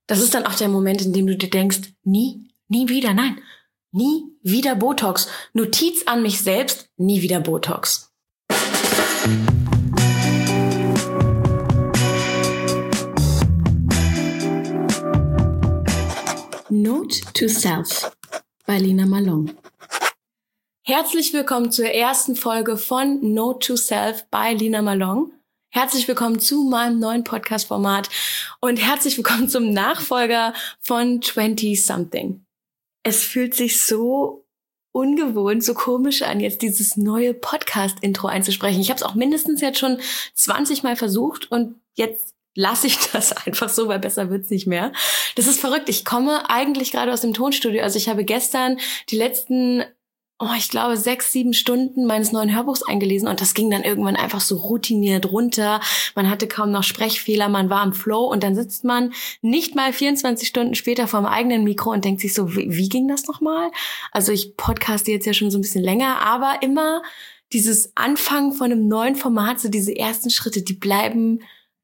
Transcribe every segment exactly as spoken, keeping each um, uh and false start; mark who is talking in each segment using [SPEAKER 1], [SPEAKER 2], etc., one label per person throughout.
[SPEAKER 1] Das ist dann auch der Moment, in dem du dir denkst, nie, nie wieder, nein, nie wieder Botox. Notiz an mich selbst, nie wieder Botox. Note to Self bei Lina Malone. Herzlich willkommen zur ersten Folge von Note to Self bei Lina Malone. Herzlich willkommen zu meinem neuen Podcast-Format und herzlich willkommen zum Nachfolger von zwanzig Something. Es fühlt sich so ungewohnt, so komisch an, jetzt dieses neue Podcast-Intro einzusprechen. Ich habe es auch mindestens jetzt schon zwanzig Mal versucht und jetzt lasse ich das einfach so, weil besser wird's nicht mehr. Das ist verrückt. Ich komme eigentlich gerade aus dem Tonstudio. Also ich habe gestern die letzten Oh, ich glaube, sechs, sieben Stunden meines neuen Hörbuchs eingelesen und das ging dann irgendwann einfach so routiniert runter. Man hatte kaum noch Sprechfehler, man war im Flow und dann sitzt man nicht mal vierundzwanzig Stunden später vor dem eigenen Mikro und denkt sich so, wie, wie ging das nochmal? Also ich podcaste jetzt ja schon so ein bisschen länger, aber immer dieses Anfangen von einem neuen Format, so diese ersten Schritte, die bleiben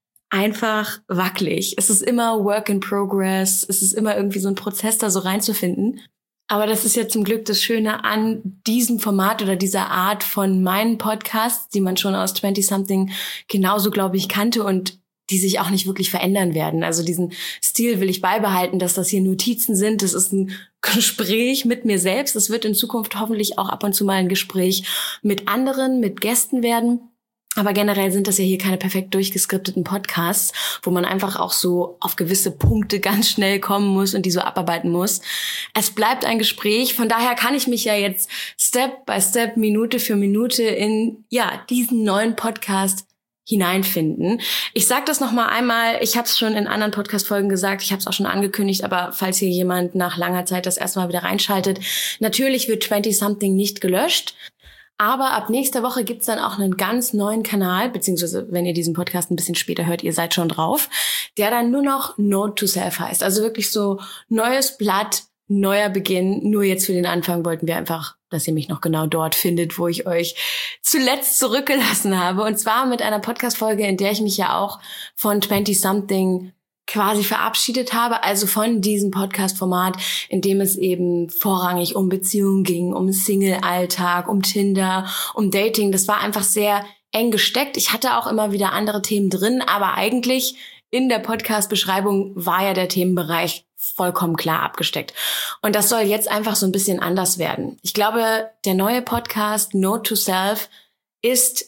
[SPEAKER 1] einfach wackelig. Es ist immer Work in Progress, es ist immer irgendwie so ein Prozess, da so reinzufinden. Aber das ist ja zum Glück das Schöne an diesem Format oder dieser Art von meinen Podcasts, die man schon aus zwanzig Something genauso, glaube ich, kannte und die sich auch nicht wirklich verändern werden. Also diesen Stil will ich beibehalten, dass das hier Notizen sind. Das ist ein Gespräch mit mir selbst. Es wird in Zukunft hoffentlich auch ab und zu mal ein Gespräch mit anderen, mit Gästen werden. Aber generell sind das ja hier keine perfekt durchgeskripteten Podcasts, wo man einfach auch so auf gewisse Punkte ganz schnell kommen muss und die so abarbeiten muss. Es bleibt ein Gespräch, von daher kann ich mich ja jetzt Step by Step, Minute für Minute in ja diesen neuen Podcast hineinfinden. Ich sage das nochmal einmal, ich habe es schon in anderen Podcast-Folgen gesagt, ich habe es auch schon angekündigt, aber falls hier jemand nach langer Zeit das erste Mal wieder reinschaltet, natürlich wird zwanzig Something nicht gelöscht. Aber ab nächster Woche gibt's dann auch einen ganz neuen Kanal, beziehungsweise wenn ihr diesen Podcast ein bisschen später hört, ihr seid schon drauf, der dann nur noch Note to Self heißt. Also wirklich so neues Blatt, neuer Beginn. Nur jetzt für den Anfang wollten wir einfach, dass ihr mich noch genau dort findet, wo ich euch zuletzt zurückgelassen habe. Und zwar mit einer Podcast-Folge, in der ich mich ja auch von zwanzig Something quasi verabschiedet habe, also von diesem Podcast-Format, in dem es eben vorrangig um Beziehungen ging, um Single-Alltag, um Tinder, um Dating. Das war einfach sehr eng gesteckt. Ich hatte auch immer wieder andere Themen drin, aber eigentlich in der Podcast-Beschreibung war ja der Themenbereich vollkommen klar abgesteckt. Und das soll jetzt einfach so ein bisschen anders werden. Ich glaube, der neue Podcast Note to Self ist,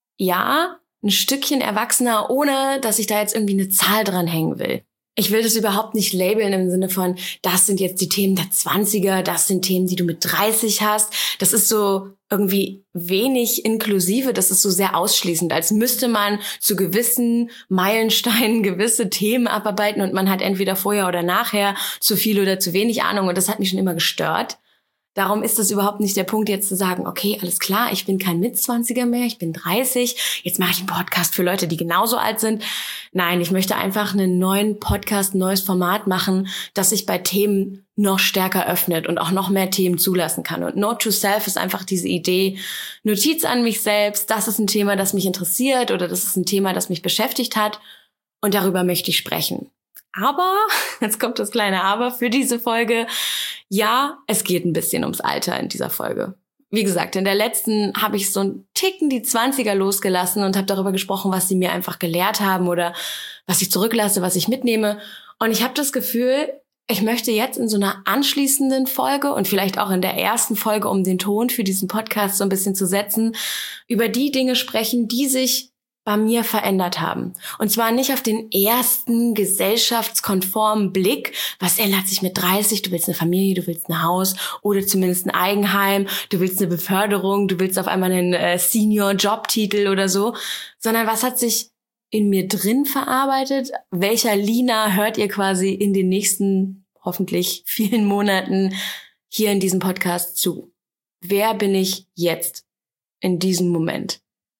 [SPEAKER 1] ja, ein Stückchen erwachsener, ohne dass ich da jetzt irgendwie eine Zahl dran hängen will. Ich will das überhaupt nicht labeln im Sinne von, das sind jetzt die Themen der Zwanziger, das sind Themen, die du mit dreißig hast. Das ist so irgendwie wenig inklusive, das ist so sehr ausschließend, als müsste man zu gewissen Meilensteinen gewisse Themen abarbeiten und man hat entweder vorher oder nachher zu viel oder zu wenig Ahnung und das hat mich schon immer gestört. Darum ist das überhaupt nicht der Punkt, jetzt zu sagen, okay, alles klar, ich bin kein Mitzwanziger mehr, ich bin dreißig, jetzt mache ich einen Podcast für Leute, die genauso alt sind. Nein, ich möchte einfach einen neuen Podcast, ein neues Format machen, das sich bei Themen noch stärker öffnet und auch noch mehr Themen zulassen kann. Und Note to Self ist einfach diese Idee, Notiz an mich selbst, das ist ein Thema, das mich interessiert oder das ist ein Thema, das mich beschäftigt hat und darüber möchte ich sprechen. Aber, jetzt kommt das kleine Aber für diese Folge, ja, es geht ein bisschen ums Alter in dieser Folge. Wie gesagt, in der letzten habe ich so einen Ticken die Zwanziger losgelassen und habe darüber gesprochen, was sie mir einfach gelehrt haben oder was ich zurücklasse, was ich mitnehme. Und ich habe das Gefühl, ich möchte jetzt in so einer anschließenden Folge und vielleicht auch in der ersten Folge, um den Ton für diesen Podcast so ein bisschen zu setzen, über die Dinge sprechen, die sich bei mir verändert haben. Und zwar nicht auf den ersten gesellschaftskonformen Blick, was ändert sich mit dreißig, du willst eine Familie, du willst ein Haus oder zumindest ein Eigenheim, du willst eine Beförderung, du willst auf einmal einen äh, Senior-Jobtitel oder so, sondern was hat sich in mir drin verarbeitet? Welcher Lina hört ihr quasi in den nächsten, hoffentlich vielen Monaten hier in diesem Podcast zu? Wer bin ich jetzt in diesem Moment?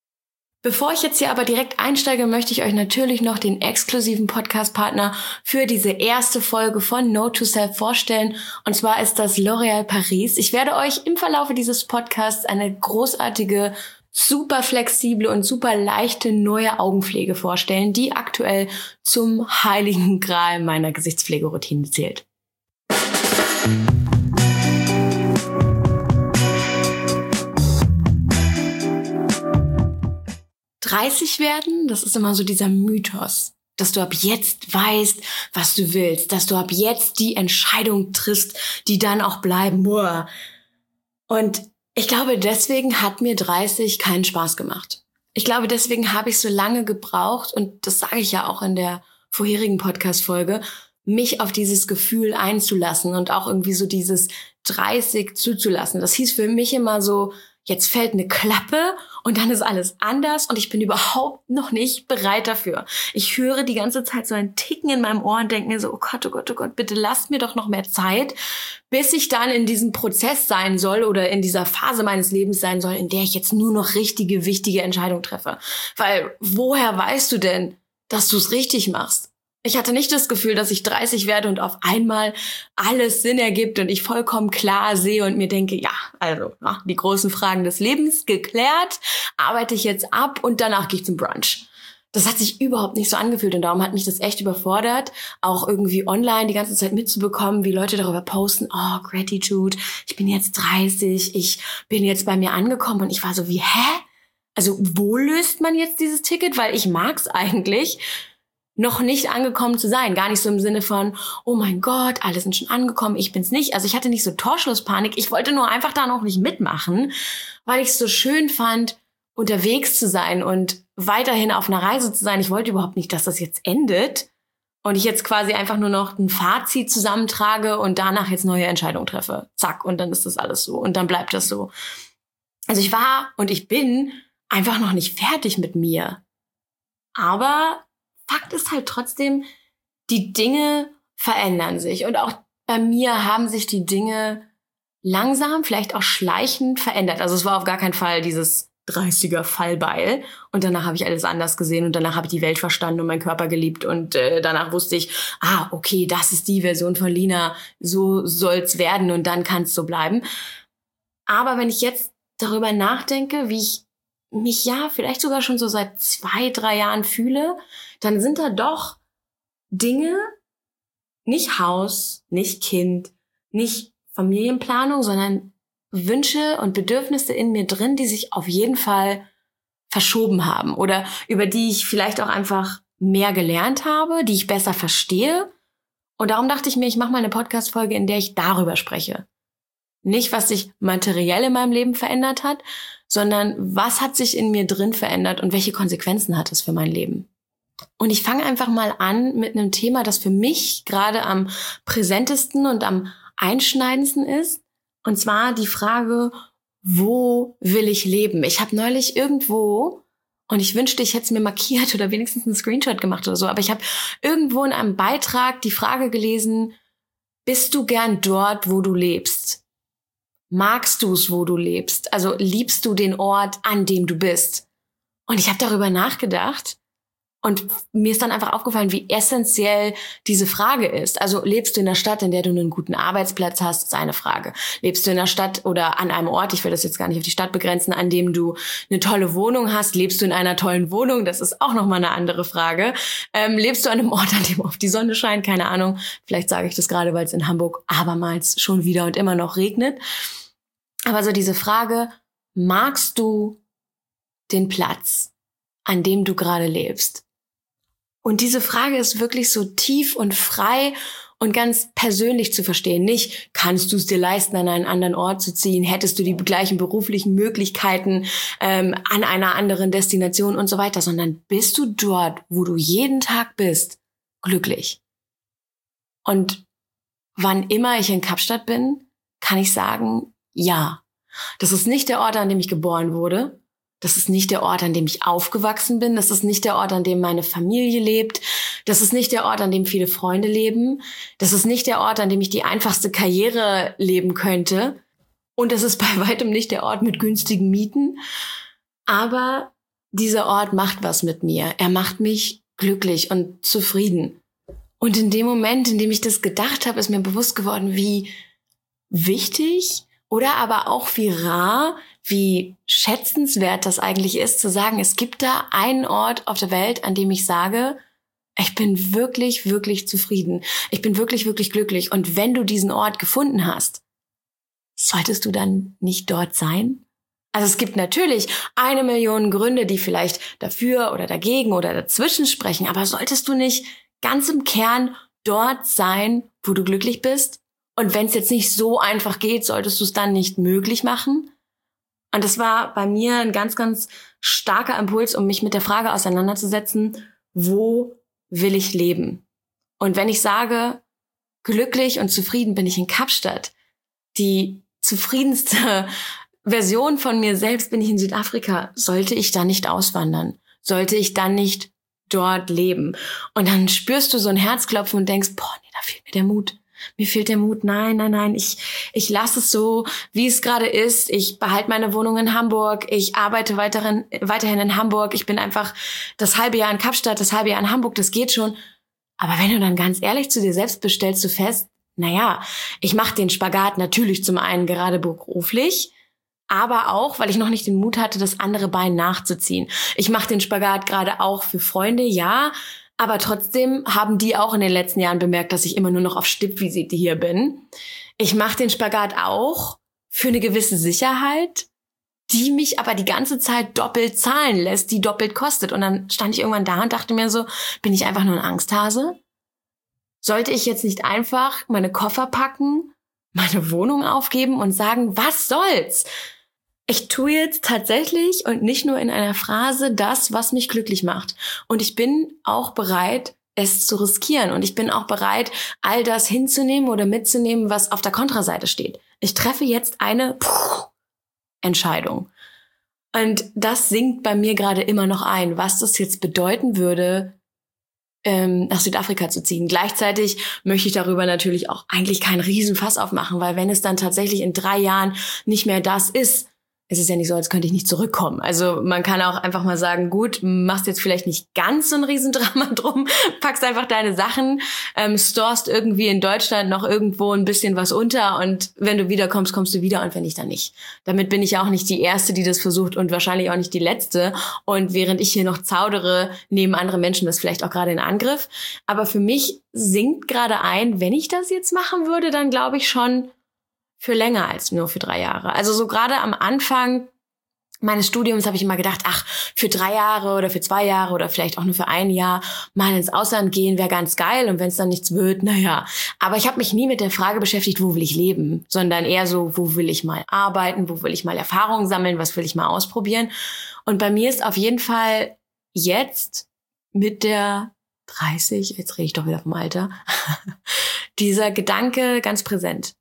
[SPEAKER 1] Bevor ich jetzt hier aber direkt einsteige, möchte ich euch natürlich noch den exklusiven Podcast-Partner für diese erste Folge von Note to Self vorstellen. Und zwar ist das L'Oréal Paris. Ich werde euch im Verlaufe dieses Podcasts eine großartige super flexible und super leichte neue Augenpflege vorstellen, die aktuell zum heiligen Gral meiner Gesichtspflegeroutine zählt. dreißig werden, das ist immer so dieser Mythos, dass du ab jetzt weißt, was du willst, dass du ab jetzt die Entscheidung triffst, die dann auch bleiben. Boah. Und ich glaube, deswegen hat mir dreißig keinen Spaß gemacht. Ich glaube, deswegen habe ich so lange gebraucht, und das sage ich ja auch in der vorherigen Podcast-Folge, mich auf dieses Gefühl einzulassen und auch irgendwie so dieses dreißig zuzulassen. Das hieß für mich immer so, jetzt fällt eine Klappe und dann ist alles anders und ich bin überhaupt noch nicht bereit dafür. Ich höre die ganze Zeit so ein Ticken in meinem Ohr und denke mir so, oh Gott, oh Gott, oh Gott, bitte lasst mir doch noch mehr Zeit, bis ich dann in diesem Prozess sein soll oder in dieser Phase meines Lebens sein soll, in der ich jetzt nur noch richtige, wichtige Entscheidungen treffe. Weil woher weißt du denn, dass du es richtig machst? Ich hatte nicht das Gefühl, dass ich dreißig werde und auf einmal alles Sinn ergibt und ich vollkommen klar sehe und mir denke, ja, also ja, die großen Fragen des Lebens geklärt, arbeite ich jetzt ab und danach gehe ich zum Brunch. Das hat sich überhaupt nicht so angefühlt und darum hat mich das echt überfordert, auch irgendwie online die ganze Zeit mitzubekommen, wie Leute darüber posten, oh, Gratitude, ich bin jetzt dreißig, ich bin jetzt bei mir angekommen und ich war so wie, hä? Also wo löst man jetzt dieses Ticket? Weil ich mag's eigentlich, noch nicht angekommen zu sein. Gar nicht so im Sinne von, oh mein Gott, alle sind schon angekommen, ich bin's nicht. Also ich hatte nicht so Torschlusspanik. Ich wollte nur einfach da noch nicht mitmachen, weil ich es so schön fand, unterwegs zu sein und weiterhin auf einer Reise zu sein. Ich wollte überhaupt nicht, dass das jetzt endet und ich jetzt quasi einfach nur noch ein Fazit zusammentrage und danach jetzt neue Entscheidungen treffe. Zack, und dann ist das alles so und dann bleibt das so. Also ich war und ich bin einfach noch nicht fertig mit mir. Aber Fakt ist halt trotzdem, die Dinge verändern sich. Und auch bei mir haben sich die Dinge langsam, vielleicht auch schleichend verändert. Also es war auf gar keinen Fall dieses dreißiger Fallbeil. Und danach habe ich alles anders gesehen und danach habe ich die Welt verstanden und meinen Körper geliebt. Und äh, danach wusste ich, ah, okay, das ist die Version von Lina, so soll's werden und dann kann's so bleiben. Aber wenn ich jetzt darüber nachdenke, wie ich mich ja vielleicht sogar schon so seit zwei, drei Jahren fühle, dann sind da doch Dinge, nicht Haus, nicht Kind, nicht Familienplanung, sondern Wünsche und Bedürfnisse in mir drin, die sich auf jeden Fall verschoben haben oder über die ich vielleicht auch einfach mehr gelernt habe, die ich besser verstehe. Und darum dachte ich mir, ich mache mal eine Podcast-Folge, in der ich darüber spreche. Nicht, was sich materiell in meinem Leben verändert hat, sondern was hat sich in mir drin verändert und welche Konsequenzen hat es für mein Leben. Und ich fange einfach mal an mit einem Thema, das für mich gerade am präsentesten und am einschneidendsten ist. Und zwar die Frage, wo will ich leben? Ich habe neulich irgendwo, und ich wünschte, ich hätte es mir markiert oder wenigstens einen Screenshot gemacht oder so, aber ich habe irgendwo in einem Beitrag die Frage gelesen, bist du gern dort, wo du lebst? Magst du es, wo du lebst? Also liebst du den Ort, an dem du bist? Und ich habe darüber nachgedacht und mir ist dann einfach aufgefallen, wie essentiell diese Frage ist. Also lebst du in der Stadt, in der du einen guten Arbeitsplatz hast, ist eine Frage. Lebst du in der Stadt oder an einem Ort, ich will das jetzt gar nicht auf die Stadt begrenzen, an dem du eine tolle Wohnung hast? Lebst du in einer tollen Wohnung? Das ist auch nochmal eine andere Frage. Ähm, lebst du an einem Ort, an dem auf die Sonne scheint? Keine Ahnung. Vielleicht sage ich das gerade, weil es in Hamburg abermals schon wieder und immer noch regnet. Aber so diese Frage, magst du den Platz, an dem du gerade lebst? Und diese Frage ist wirklich so tief und frei und ganz persönlich zu verstehen. Nicht, kannst du es dir leisten, an einen anderen Ort zu ziehen? Hättest du die gleichen beruflichen Möglichkeiten ähm, an einer anderen Destination und so weiter? Sondern bist du dort, wo du jeden Tag bist, glücklich? Und wann immer ich in Kapstadt bin, kann ich sagen, ja, das ist nicht der Ort, an dem ich geboren wurde. Das ist nicht der Ort, an dem ich aufgewachsen bin. Das ist nicht der Ort, an dem meine Familie lebt. Das ist nicht der Ort, an dem viele Freunde leben. Das ist nicht der Ort, an dem ich die einfachste Karriere leben könnte. Und das ist bei weitem nicht der Ort mit günstigen Mieten. Aber dieser Ort macht was mit mir. Er macht mich glücklich und zufrieden. Und in dem Moment, in dem ich das gedacht habe, ist mir bewusst geworden, wie wichtig oder aber auch wie rar wie schätzenswert das eigentlich ist, zu sagen, es gibt da einen Ort auf der Welt, an dem ich sage, ich bin wirklich, wirklich zufrieden. Ich bin wirklich, wirklich glücklich. Und wenn du diesen Ort gefunden hast, solltest du dann nicht dort sein? Also es gibt natürlich eine Million Gründe, die vielleicht dafür oder dagegen oder dazwischen sprechen, aber solltest du nicht ganz im Kern dort sein, wo du glücklich bist? Und wenn es jetzt nicht so einfach geht, solltest du es dann nicht möglich machen? Und das war bei mir ein ganz, ganz starker Impuls, um mich mit der Frage auseinanderzusetzen, wo will ich leben? Und wenn ich sage, glücklich und zufrieden bin ich in Kapstadt, die zufriedenste Version von mir selbst bin ich in Südafrika, sollte ich dann nicht auswandern? Sollte ich dann nicht dort leben? Und dann spürst du so ein Herzklopfen und denkst, boah, nee, da fehlt mir der Mut. Mir fehlt der Mut. Nein, nein, nein, ich ich lasse es so, wie es gerade ist. Ich behalte meine Wohnung in Hamburg. Ich arbeite weiterhin, weiterhin in Hamburg. Ich bin einfach das halbe Jahr in Kapstadt, das halbe Jahr in Hamburg. Das geht schon. Aber wenn du dann ganz ehrlich zu dir selbst bist, stellst du fest, naja, ich mache den Spagat natürlich zum einen gerade beruflich, aber auch, weil ich noch nicht den Mut hatte, das andere Bein nachzuziehen. Ich mache den Spagat gerade auch für Freunde, ja, aber trotzdem haben die auch in den letzten Jahren bemerkt, dass ich immer nur noch auf Stippvisite hier bin. Ich mache den Spagat auch für eine gewisse Sicherheit, die mich aber die ganze Zeit doppelt zahlen lässt, die doppelt kostet. Und dann stand ich irgendwann da und dachte mir so, bin ich einfach nur ein Angsthase? Sollte ich jetzt nicht einfach meine Koffer packen, meine Wohnung aufgeben und sagen, was soll's? Ich tue jetzt tatsächlich und nicht nur in einer Phrase das, was mich glücklich macht. Und ich bin auch bereit, es zu riskieren. Und ich bin auch bereit, all das hinzunehmen oder mitzunehmen, was auf der Kontraseite steht. Ich treffe jetzt eine Puh, Entscheidung. Und das sinkt bei mir gerade immer noch ein, was das jetzt bedeuten würde, ähm, nach Südafrika zu ziehen. Gleichzeitig möchte ich darüber natürlich auch eigentlich keinen Riesenfass aufmachen, weil wenn es dann tatsächlich in drei Jahren nicht mehr das ist, es ist ja nicht so, als könnte ich nicht zurückkommen. Also man kann auch einfach mal sagen, gut, machst jetzt vielleicht nicht ganz so ein Riesendrama drum, packst einfach deine Sachen, ähm, storest irgendwie in Deutschland noch irgendwo ein bisschen was unter und wenn du wiederkommst, kommst du wieder und wenn nicht, dann nicht. Damit bin ich ja auch nicht die Erste, die das versucht und wahrscheinlich auch nicht die Letzte. Und während ich hier noch zaudere, nehmen andere Menschen das vielleicht auch gerade in Angriff. Aber für mich sinkt gerade ein, wenn ich das jetzt machen würde, dann glaube ich schon, für länger als nur für drei Jahre. Also so gerade am Anfang meines Studiums habe ich immer gedacht, ach, für drei Jahre oder für zwei Jahre oder vielleicht auch nur für ein Jahr mal ins Ausland gehen wäre ganz geil und wenn es dann nichts wird, naja. Aber ich habe mich nie mit der Frage beschäftigt, wo will ich leben, sondern eher so, wo will ich mal arbeiten, wo will ich mal Erfahrungen sammeln, was will ich mal ausprobieren. Und bei mir ist auf jeden Fall jetzt mit der dreißig, jetzt rede ich doch wieder vom Alter, dieser Gedanke ganz präsent.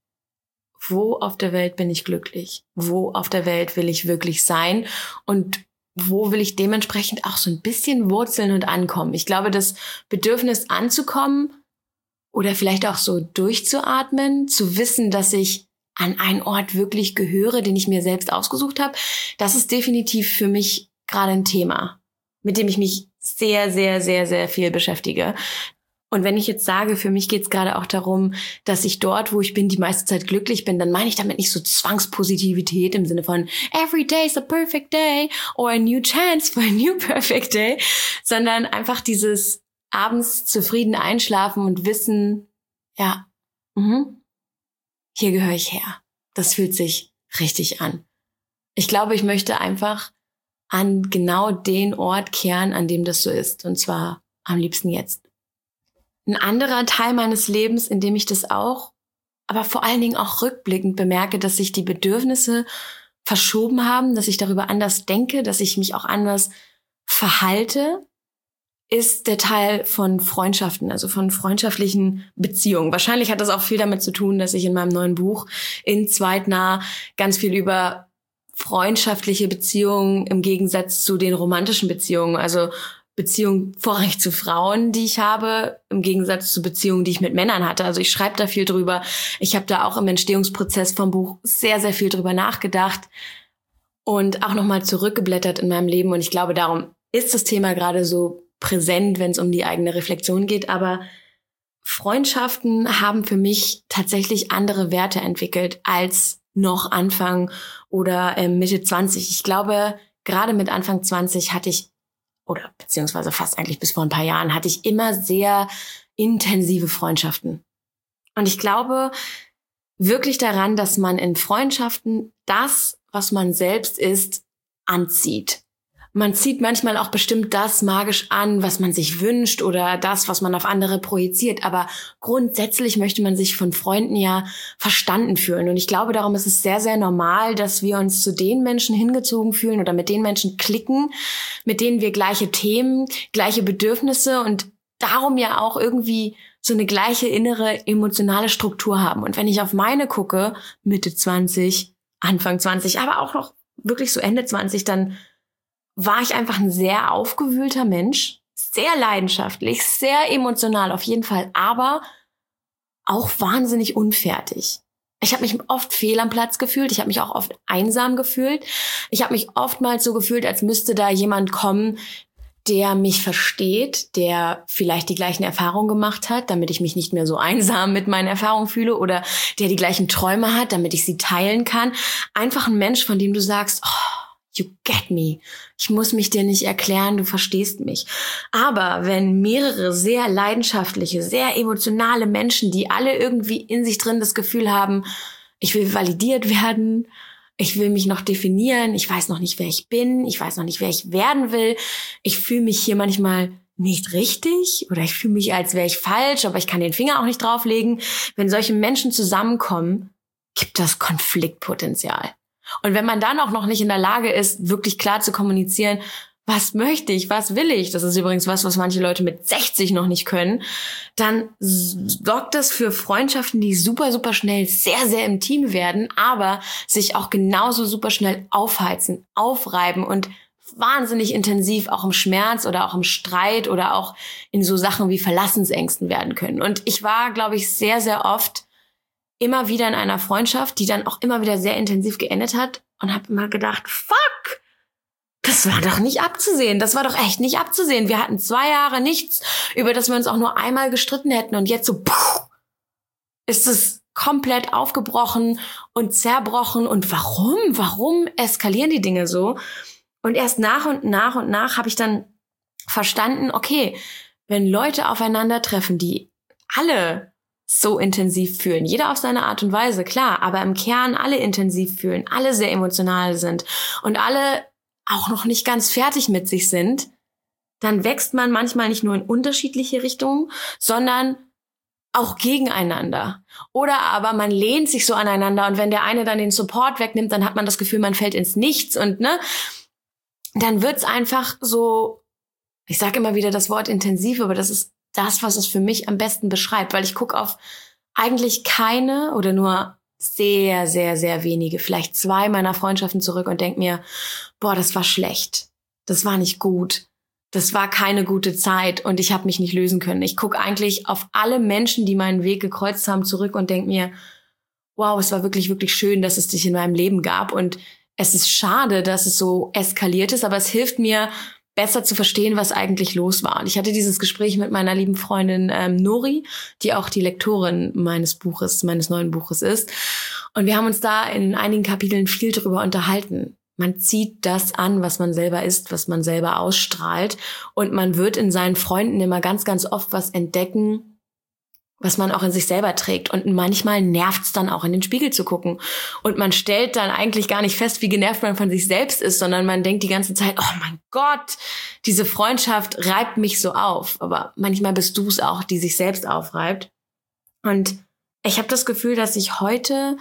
[SPEAKER 1] Wo auf der Welt bin ich glücklich? Wo auf der Welt will ich wirklich sein? Und wo will ich dementsprechend auch so ein bisschen wurzeln und ankommen? Ich glaube, das Bedürfnis anzukommen oder vielleicht auch so durchzuatmen, zu wissen, dass ich an einen Ort wirklich gehöre, den ich mir selbst ausgesucht habe, das ist definitiv für mich gerade ein Thema, mit dem ich mich sehr, sehr, sehr, sehr viel beschäftige. Und wenn ich jetzt sage, für mich geht es gerade auch darum, dass ich dort, wo ich bin, die meiste Zeit glücklich bin, dann meine ich damit nicht so Zwangspositivität im Sinne von every day is a perfect day or a new chance for a new perfect day, sondern einfach dieses abends zufrieden einschlafen und wissen, ja, mh, hier gehöre ich her. Das fühlt sich richtig an. Ich glaube, ich möchte einfach an genau den Ort kehren, an dem das so ist. Und zwar am liebsten jetzt. Ein anderer Teil meines Lebens, in dem ich das auch, aber vor allen Dingen auch rückblickend bemerke, dass sich die Bedürfnisse verschoben haben, dass ich darüber anders denke, dass ich mich auch anders verhalte, ist der Teil von Freundschaften, also von freundschaftlichen Beziehungen. Wahrscheinlich hat das auch viel damit zu tun, dass ich in meinem neuen Buch in Zweitnah ganz viel über freundschaftliche Beziehungen im Gegensatz zu den romantischen Beziehungen, also Beziehungen vorrangig zu Frauen, die ich habe, im Gegensatz zu Beziehungen, die ich mit Männern hatte. Also ich schreibe da viel drüber. Ich habe da auch im Entstehungsprozess vom Buch sehr, sehr viel drüber nachgedacht und auch nochmal zurückgeblättert in meinem Leben. Und ich glaube, darum ist das Thema gerade so präsent, wenn es um die eigene Reflexion geht. Aber Freundschaften haben für mich tatsächlich andere Werte entwickelt als noch Anfang oder äh, Mitte zwanzig. Ich glaube, gerade mit Anfang zwanzig hatte ich, oder beziehungsweise fast eigentlich bis vor ein paar Jahren, hatte ich immer sehr intensive Freundschaften. Und ich glaube wirklich daran, dass man in Freundschaften das, was man selbst ist, anzieht. Man zieht manchmal auch bestimmt das magisch an, was man sich wünscht oder das, was man auf andere projiziert. Aber grundsätzlich möchte man sich von Freunden ja verstanden fühlen. Und ich glaube, darum ist es sehr, sehr normal, dass wir uns zu den Menschen hingezogen fühlen oder mit den Menschen klicken, mit denen wir gleiche Themen, gleiche Bedürfnisse und darum ja auch irgendwie so eine gleiche innere emotionale Struktur haben. Und wenn ich auf meine gucke, Mitte zwanzig, Anfang zwanzig, aber auch noch wirklich so Ende zwanzig, dann war ich einfach ein sehr aufgewühlter Mensch, sehr leidenschaftlich, sehr emotional auf jeden Fall, aber auch wahnsinnig unfertig. Ich habe mich oft fehl am Platz gefühlt, ich habe mich auch oft einsam gefühlt. Ich habe mich oftmals so gefühlt, als müsste da jemand kommen, der mich versteht, der vielleicht die gleichen Erfahrungen gemacht hat, damit ich mich nicht mehr so einsam mit meinen Erfahrungen fühle oder der die gleichen Träume hat, damit ich sie teilen kann. Einfach ein Mensch, von dem du sagst, oh, you get me. Ich muss mich dir nicht erklären, du verstehst mich. Aber wenn mehrere sehr leidenschaftliche, sehr emotionale Menschen, die alle irgendwie in sich drin das Gefühl haben, ich will validiert werden, ich will mich noch definieren, ich weiß noch nicht, wer ich bin, ich weiß noch nicht, wer ich werden will, ich fühle mich hier manchmal nicht richtig oder ich fühle mich, als wäre ich falsch, aber ich kann den Finger auch nicht drauflegen. Wenn solche Menschen zusammenkommen, gibt das Konfliktpotenzial. Und wenn man dann auch noch nicht in der Lage ist, wirklich klar zu kommunizieren, was möchte ich, was will ich, das ist übrigens was, was manche Leute mit sechzig noch nicht können, dann sorgt das für Freundschaften, die super, super schnell sehr, sehr im Team werden, aber sich auch genauso super schnell aufheizen, aufreiben und wahnsinnig intensiv auch im Schmerz oder auch im Streit oder auch in so Sachen wie Verlassensängsten werden können. Und ich war, glaube ich, sehr, sehr oft immer wieder in einer Freundschaft, die dann auch immer wieder sehr intensiv geendet hat und habe immer gedacht, fuck, das war doch nicht abzusehen, das war doch echt nicht abzusehen. Wir hatten zwei Jahre nichts, über das wir uns auch nur einmal gestritten hätten und jetzt so puh, ist es komplett aufgebrochen und zerbrochen und warum, warum eskalieren die Dinge so? Und erst nach und nach und nach habe ich dann verstanden, okay, wenn Leute aufeinandertreffen, die alle so intensiv fühlen. Jeder auf seine Art und Weise, klar, aber im Kern alle intensiv fühlen, alle sehr emotional sind und alle auch noch nicht ganz fertig mit sich sind, dann wächst man manchmal nicht nur in unterschiedliche Richtungen, sondern auch gegeneinander. Oder aber man lehnt sich so aneinander und wenn der eine dann den Support wegnimmt, dann hat man das Gefühl, man fällt ins Nichts und ne, dann wird's einfach so, ich sage immer wieder das Wort intensiv, aber das ist das, was es für mich am besten beschreibt, weil ich gucke auf eigentlich keine oder nur sehr, sehr, sehr wenige, vielleicht zwei meiner Freundschaften zurück und denke mir, boah, das war schlecht, das war nicht gut, das war keine gute Zeit und ich habe mich nicht lösen können. Ich gucke eigentlich auf alle Menschen, die meinen Weg gekreuzt haben, zurück und denke mir, wow, es war wirklich, wirklich schön, dass es dich in meinem Leben gab und es ist schade, dass es so eskaliert ist, aber es hilft mir, besser zu verstehen, was eigentlich los war. Und ich hatte dieses Gespräch mit meiner lieben Freundin ähm, Nori, die auch die Lektorin meines Buches, meines neuen Buches ist. Und wir haben uns da in einigen Kapiteln viel darüber unterhalten. Man zieht das an, was man selber ist, was man selber ausstrahlt. Und man wird in seinen Freunden immer ganz, ganz oft was entdecken, was man auch in sich selber trägt. Und manchmal nervt's dann auch, in den Spiegel zu gucken. Und man stellt dann eigentlich gar nicht fest, wie genervt man von sich selbst ist, sondern man denkt die ganze Zeit, oh mein Gott, diese Freundschaft reibt mich so auf. Aber manchmal bist du's auch, die sich selbst aufreibt. Und ich habe das Gefühl, dass ich heute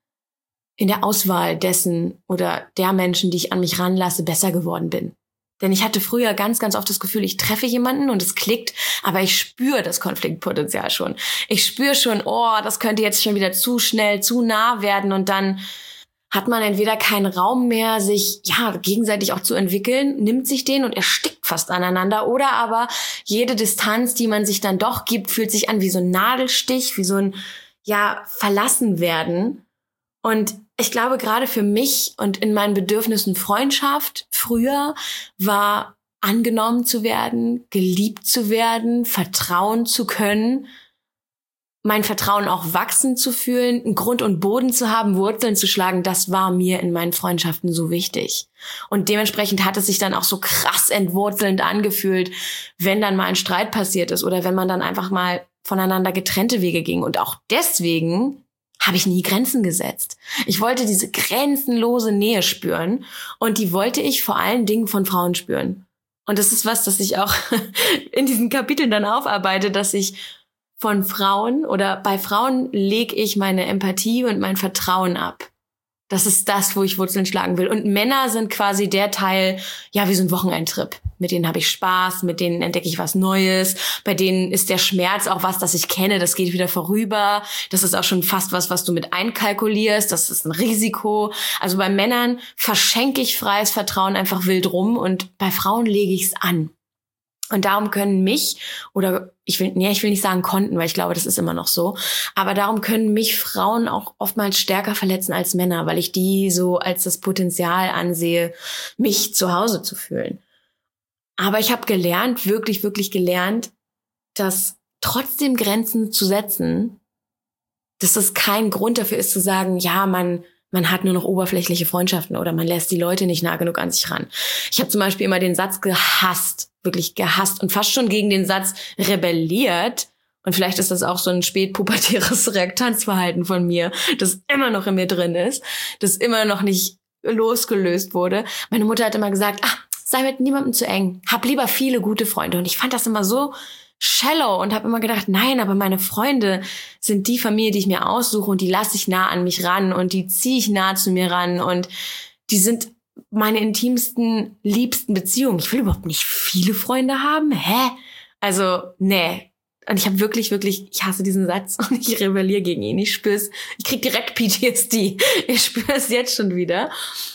[SPEAKER 1] in der Auswahl dessen oder der Menschen, die ich an mich ranlasse, besser geworden bin. Denn ich hatte früher ganz, ganz oft das Gefühl, ich treffe jemanden und es klickt, aber ich spüre das Konfliktpotenzial schon. Ich spüre schon, oh, das könnte jetzt schon wieder zu schnell, zu nah werden und dann hat man entweder keinen Raum mehr, sich ja gegenseitig auch zu entwickeln, nimmt sich den und erstickt fast aneinander oder aber jede Distanz, die man sich dann doch gibt, fühlt sich an wie so ein Nadelstich, wie so ein ja verlassen werden. Und ich glaube, gerade für mich und in meinen Bedürfnissen Freundschaft früher war angenommen zu werden, geliebt zu werden, vertrauen zu können, mein Vertrauen auch wachsen zu fühlen, einen Grund und Boden zu haben, Wurzeln zu schlagen, das war mir in meinen Freundschaften so wichtig. Und dementsprechend hat es sich dann auch so krass entwurzelnd angefühlt, wenn dann mal ein Streit passiert ist oder wenn man dann einfach mal voneinander getrennte Wege ging. Und auch deswegen habe ich nie Grenzen gesetzt. Ich wollte diese grenzenlose Nähe spüren und die wollte ich vor allen Dingen von Frauen spüren. Und das ist was, das ich auch in diesen Kapiteln dann aufarbeite, dass ich von Frauen oder bei Frauen lege ich meine Empathie und mein Vertrauen ab. Das ist das, wo ich Wurzeln schlagen will. Und Männer sind quasi der Teil, ja, wie so ein Wochenendtrip. Mit denen habe ich Spaß, mit denen entdecke ich was Neues. Bei denen ist der Schmerz auch was, das ich kenne, das geht wieder vorüber. Das ist auch schon fast was, was du mit einkalkulierst. Das ist ein Risiko. Also bei Männern verschenke ich freies Vertrauen einfach wild rum und bei Frauen lege ich es an. Und darum können mich, oder ich will, nee, ich will nicht sagen konnten, weil ich glaube, das ist immer noch so, aber darum können mich Frauen auch oftmals stärker verletzen als Männer, weil ich die so als das Potenzial ansehe, mich zu Hause zu fühlen. Aber ich habe gelernt, wirklich, wirklich gelernt, dass trotzdem Grenzen zu setzen, dass das kein Grund dafür ist zu sagen, ja, man man hat nur noch oberflächliche Freundschaften oder man lässt die Leute nicht nah genug an sich ran. Ich habe zum Beispiel immer den Satz gehasst, wirklich gehasst und fast schon gegen den Satz rebelliert. Und vielleicht ist das auch so ein spätpubertäres Reaktanzverhalten von mir, das immer noch in mir drin ist, das immer noch nicht losgelöst wurde. Meine Mutter hat immer gesagt, ah, sei mit niemandem zu eng, hab lieber viele gute Freunde. Und ich fand das immer so shallow und habe immer gedacht, nein, aber meine Freunde sind die Familie, die ich mir aussuche und die lasse ich nah an mich ran und die ziehe ich nah zu mir ran und die sind meine intimsten, liebsten Beziehungen. Ich will überhaupt nicht viele Freunde haben. Hä? Also, nee. Und ich habe wirklich, wirklich, ich hasse diesen Satz und ich rebelliere gegen ihn. Ich spür's, ich krieg direkt P T S D. Ich spüre es jetzt schon wieder.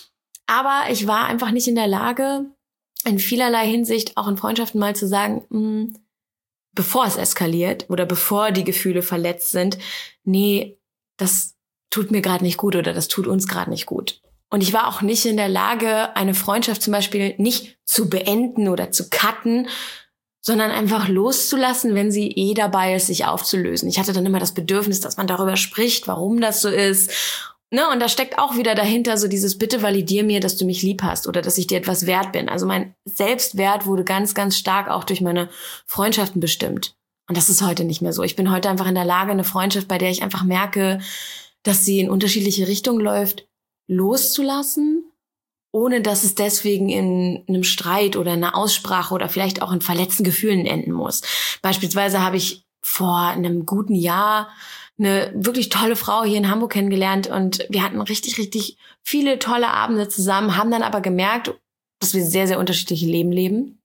[SPEAKER 1] Aber ich war einfach nicht in der Lage, in vielerlei Hinsicht, auch in Freundschaften mal zu sagen, mh, bevor es eskaliert oder bevor die Gefühle verletzt sind, nee, das tut mir gerade nicht gut oder das tut uns gerade nicht gut. Und ich war auch nicht in der Lage, eine Freundschaft zum Beispiel nicht zu beenden oder zu cutten, sondern einfach loszulassen, wenn sie eh dabei ist, sich aufzulösen. Ich hatte dann immer das Bedürfnis, dass man darüber spricht, warum das so ist. Ne, und da steckt auch wieder dahinter so dieses bitte validier mir, dass du mich lieb hast oder dass ich dir etwas wert bin. Also mein Selbstwert wurde ganz, ganz stark auch durch meine Freundschaften bestimmt. Und das ist heute nicht mehr so. Ich bin heute einfach in der Lage, eine Freundschaft, bei der ich einfach merke, dass sie in unterschiedliche Richtungen läuft, loszulassen, ohne dass es deswegen in einem Streit oder einer Aussprache oder vielleicht auch in verletzten Gefühlen enden muss. Beispielsweise habe ich vor einem guten Jahr eine wirklich tolle Frau hier in Hamburg kennengelernt und wir hatten richtig, richtig viele tolle Abende zusammen, haben dann aber gemerkt, dass wir sehr, sehr unterschiedliche Leben leben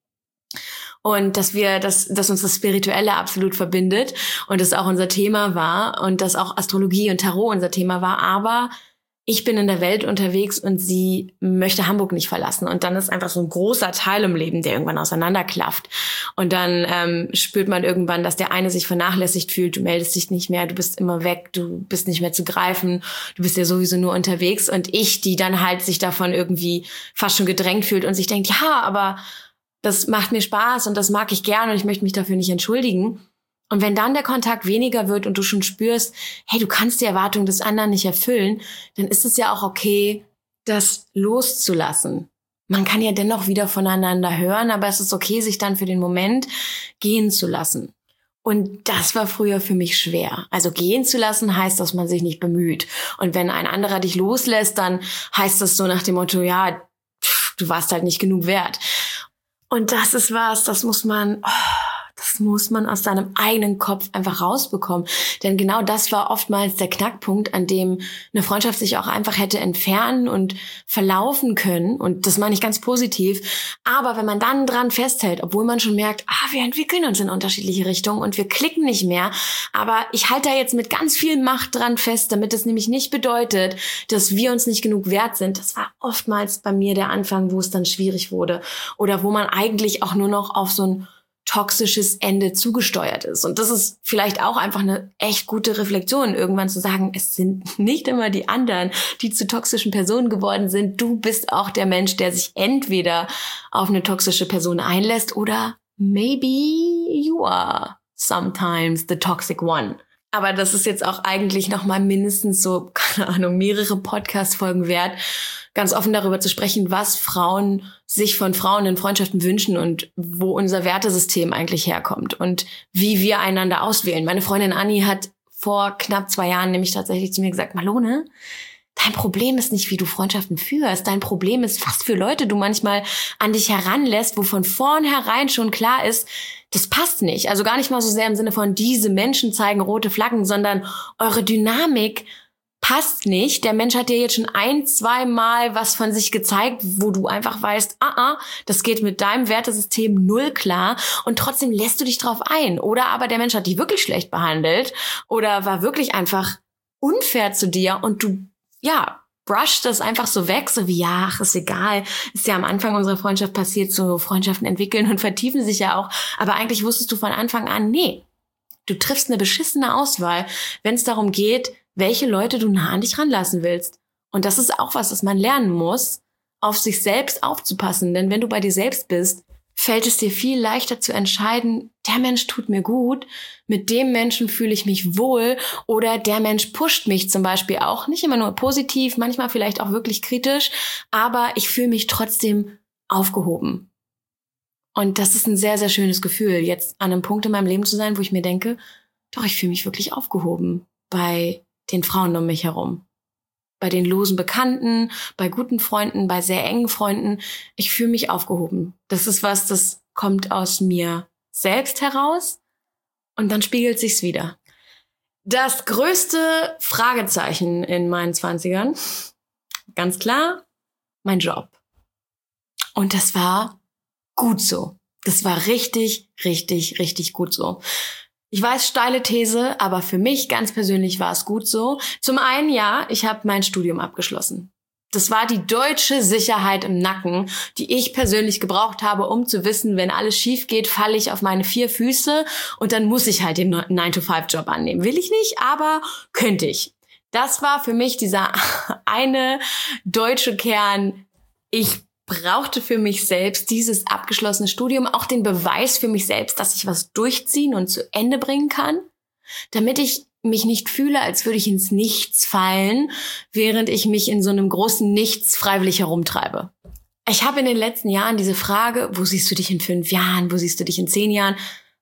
[SPEAKER 1] und dass wir, dass, dass uns das Spirituelle absolut verbindet und das auch unser Thema war und dass auch Astrologie und Tarot unser Thema war, aber ich bin in der Welt unterwegs und sie möchte Hamburg nicht verlassen. Und dann ist einfach so ein großer Teil im Leben, der irgendwann auseinanderklafft. Und dann ähm, spürt man irgendwann, dass der eine sich vernachlässigt fühlt. Du meldest dich nicht mehr, du bist immer weg, du bist nicht mehr zu greifen. Du bist ja sowieso nur unterwegs. Und ich, die dann halt sich davon irgendwie fast schon gedrängt fühlt und sich denkt, ja, aber das macht mir Spaß und das mag ich gerne und ich möchte mich dafür nicht entschuldigen. Und wenn dann der Kontakt weniger wird und du schon spürst, hey, du kannst die Erwartungen des anderen nicht erfüllen, dann ist es ja auch okay, das loszulassen. Man kann ja dennoch wieder voneinander hören, aber es ist okay, sich dann für den Moment gehen zu lassen. Und das war früher für mich schwer. Also gehen zu lassen heißt, dass man sich nicht bemüht. Und wenn ein anderer dich loslässt, dann heißt das so nach dem Motto, ja, pff, du warst halt nicht genug wert. Und das ist was, das muss man... Oh, Das muss man aus seinem eigenen Kopf einfach rausbekommen. Denn genau das war oftmals der Knackpunkt, an dem eine Freundschaft sich auch einfach hätte entfernen und verlaufen können. Und das meine ich ganz positiv. Aber wenn man dann dran festhält, obwohl man schon merkt, ah, wir entwickeln uns in unterschiedliche Richtungen und wir klicken nicht mehr. Aber ich halte da jetzt mit ganz viel Macht dran fest, damit es nämlich nicht bedeutet, dass wir uns nicht genug wert sind. Das war oftmals bei mir der Anfang, wo es dann schwierig wurde. Oder wo man eigentlich auch nur noch auf so ein toxisches Ende zugesteuert ist. Und das ist vielleicht auch einfach eine echt gute Reflexion, irgendwann zu sagen, es sind nicht immer die anderen, die zu toxischen Personen geworden sind. Du bist auch der Mensch, der sich entweder auf eine toxische Person einlässt oder maybe you are sometimes the toxic one. aber das ist jetzt auch eigentlich noch mal mindestens so, keine Ahnung, mehrere Podcast-Folgen wert, ganz offen darüber zu sprechen, was Frauen sich von Frauen in Freundschaften wünschen und wo unser Wertesystem eigentlich herkommt und wie wir einander auswählen. Meine Freundin Anni hat vor knapp zwei Jahren nämlich tatsächlich zu mir gesagt, Malone, dein Problem ist nicht, wie du Freundschaften führst. Dein Problem ist, was für Leute du manchmal an dich heranlässt, wo von vornherein schon klar ist, das passt nicht. Also gar nicht mal so sehr im Sinne von, diese Menschen zeigen rote Flaggen, sondern eure Dynamik passt nicht. Der Mensch hat dir jetzt schon ein, zwei Mal was von sich gezeigt, wo du einfach weißt, ah, ah, das geht mit deinem Wertesystem null klar und trotzdem lässt du dich drauf ein. Oder aber der Mensch hat dich wirklich schlecht behandelt oder war wirklich einfach unfair zu dir und du, ja, brush das einfach so weg, so wie, ja, ach, ist egal. Ist ja am Anfang unserer Freundschaft passiert, so Freundschaften entwickeln und vertiefen sich ja auch. Aber eigentlich wusstest du von Anfang an, nee, du triffst eine beschissene Auswahl, wenn es darum geht, welche Leute du nah an dich ranlassen willst. Und das ist auch was, das man lernen muss, auf sich selbst aufzupassen. Denn wenn du bei dir selbst bist, fällt es dir viel leichter zu entscheiden, der Mensch tut mir gut, mit dem Menschen fühle ich mich wohl oder der Mensch pusht mich zum Beispiel auch, nicht immer nur positiv, manchmal vielleicht auch wirklich kritisch, aber ich fühle mich trotzdem aufgehoben. Und das ist ein sehr, sehr schönes Gefühl, jetzt an einem Punkt in meinem Leben zu sein, wo ich mir denke, doch, ich fühle mich wirklich aufgehoben bei den Frauen um mich herum. Bei den losen Bekannten, bei guten Freunden, bei sehr engen Freunden. Ich fühle mich aufgehoben. Das ist was, das kommt aus mir selbst heraus und dann spiegelt sich's wieder. Das größte Fragezeichen in meinen Zwanzigern, ganz klar, mein Job. Und das war gut so. Das war richtig, richtig, richtig gut so. Ich weiß, steile These, aber für mich ganz persönlich war es gut so. Zum einen, ja, ich habe mein Studium abgeschlossen. Das war die deutsche Sicherheit im Nacken, die ich persönlich gebraucht habe, um zu wissen, wenn alles schief geht, falle ich auf meine vier Füße und dann muss ich halt den nine to five Job annehmen. Will ich nicht, aber könnte ich. Das war für mich dieser eine deutsche Kern. Ich brauchte für mich selbst dieses abgeschlossene Studium, auch den Beweis für mich selbst, dass ich was durchziehen und zu Ende bringen kann, damit ich mich nicht fühle, als würde ich ins Nichts fallen, während ich mich in so einem großen Nichts freiwillig herumtreibe. Ich habe in den letzten Jahren diese Frage, wo siehst du dich in fünf Jahren, wo siehst du dich in zehn Jahren?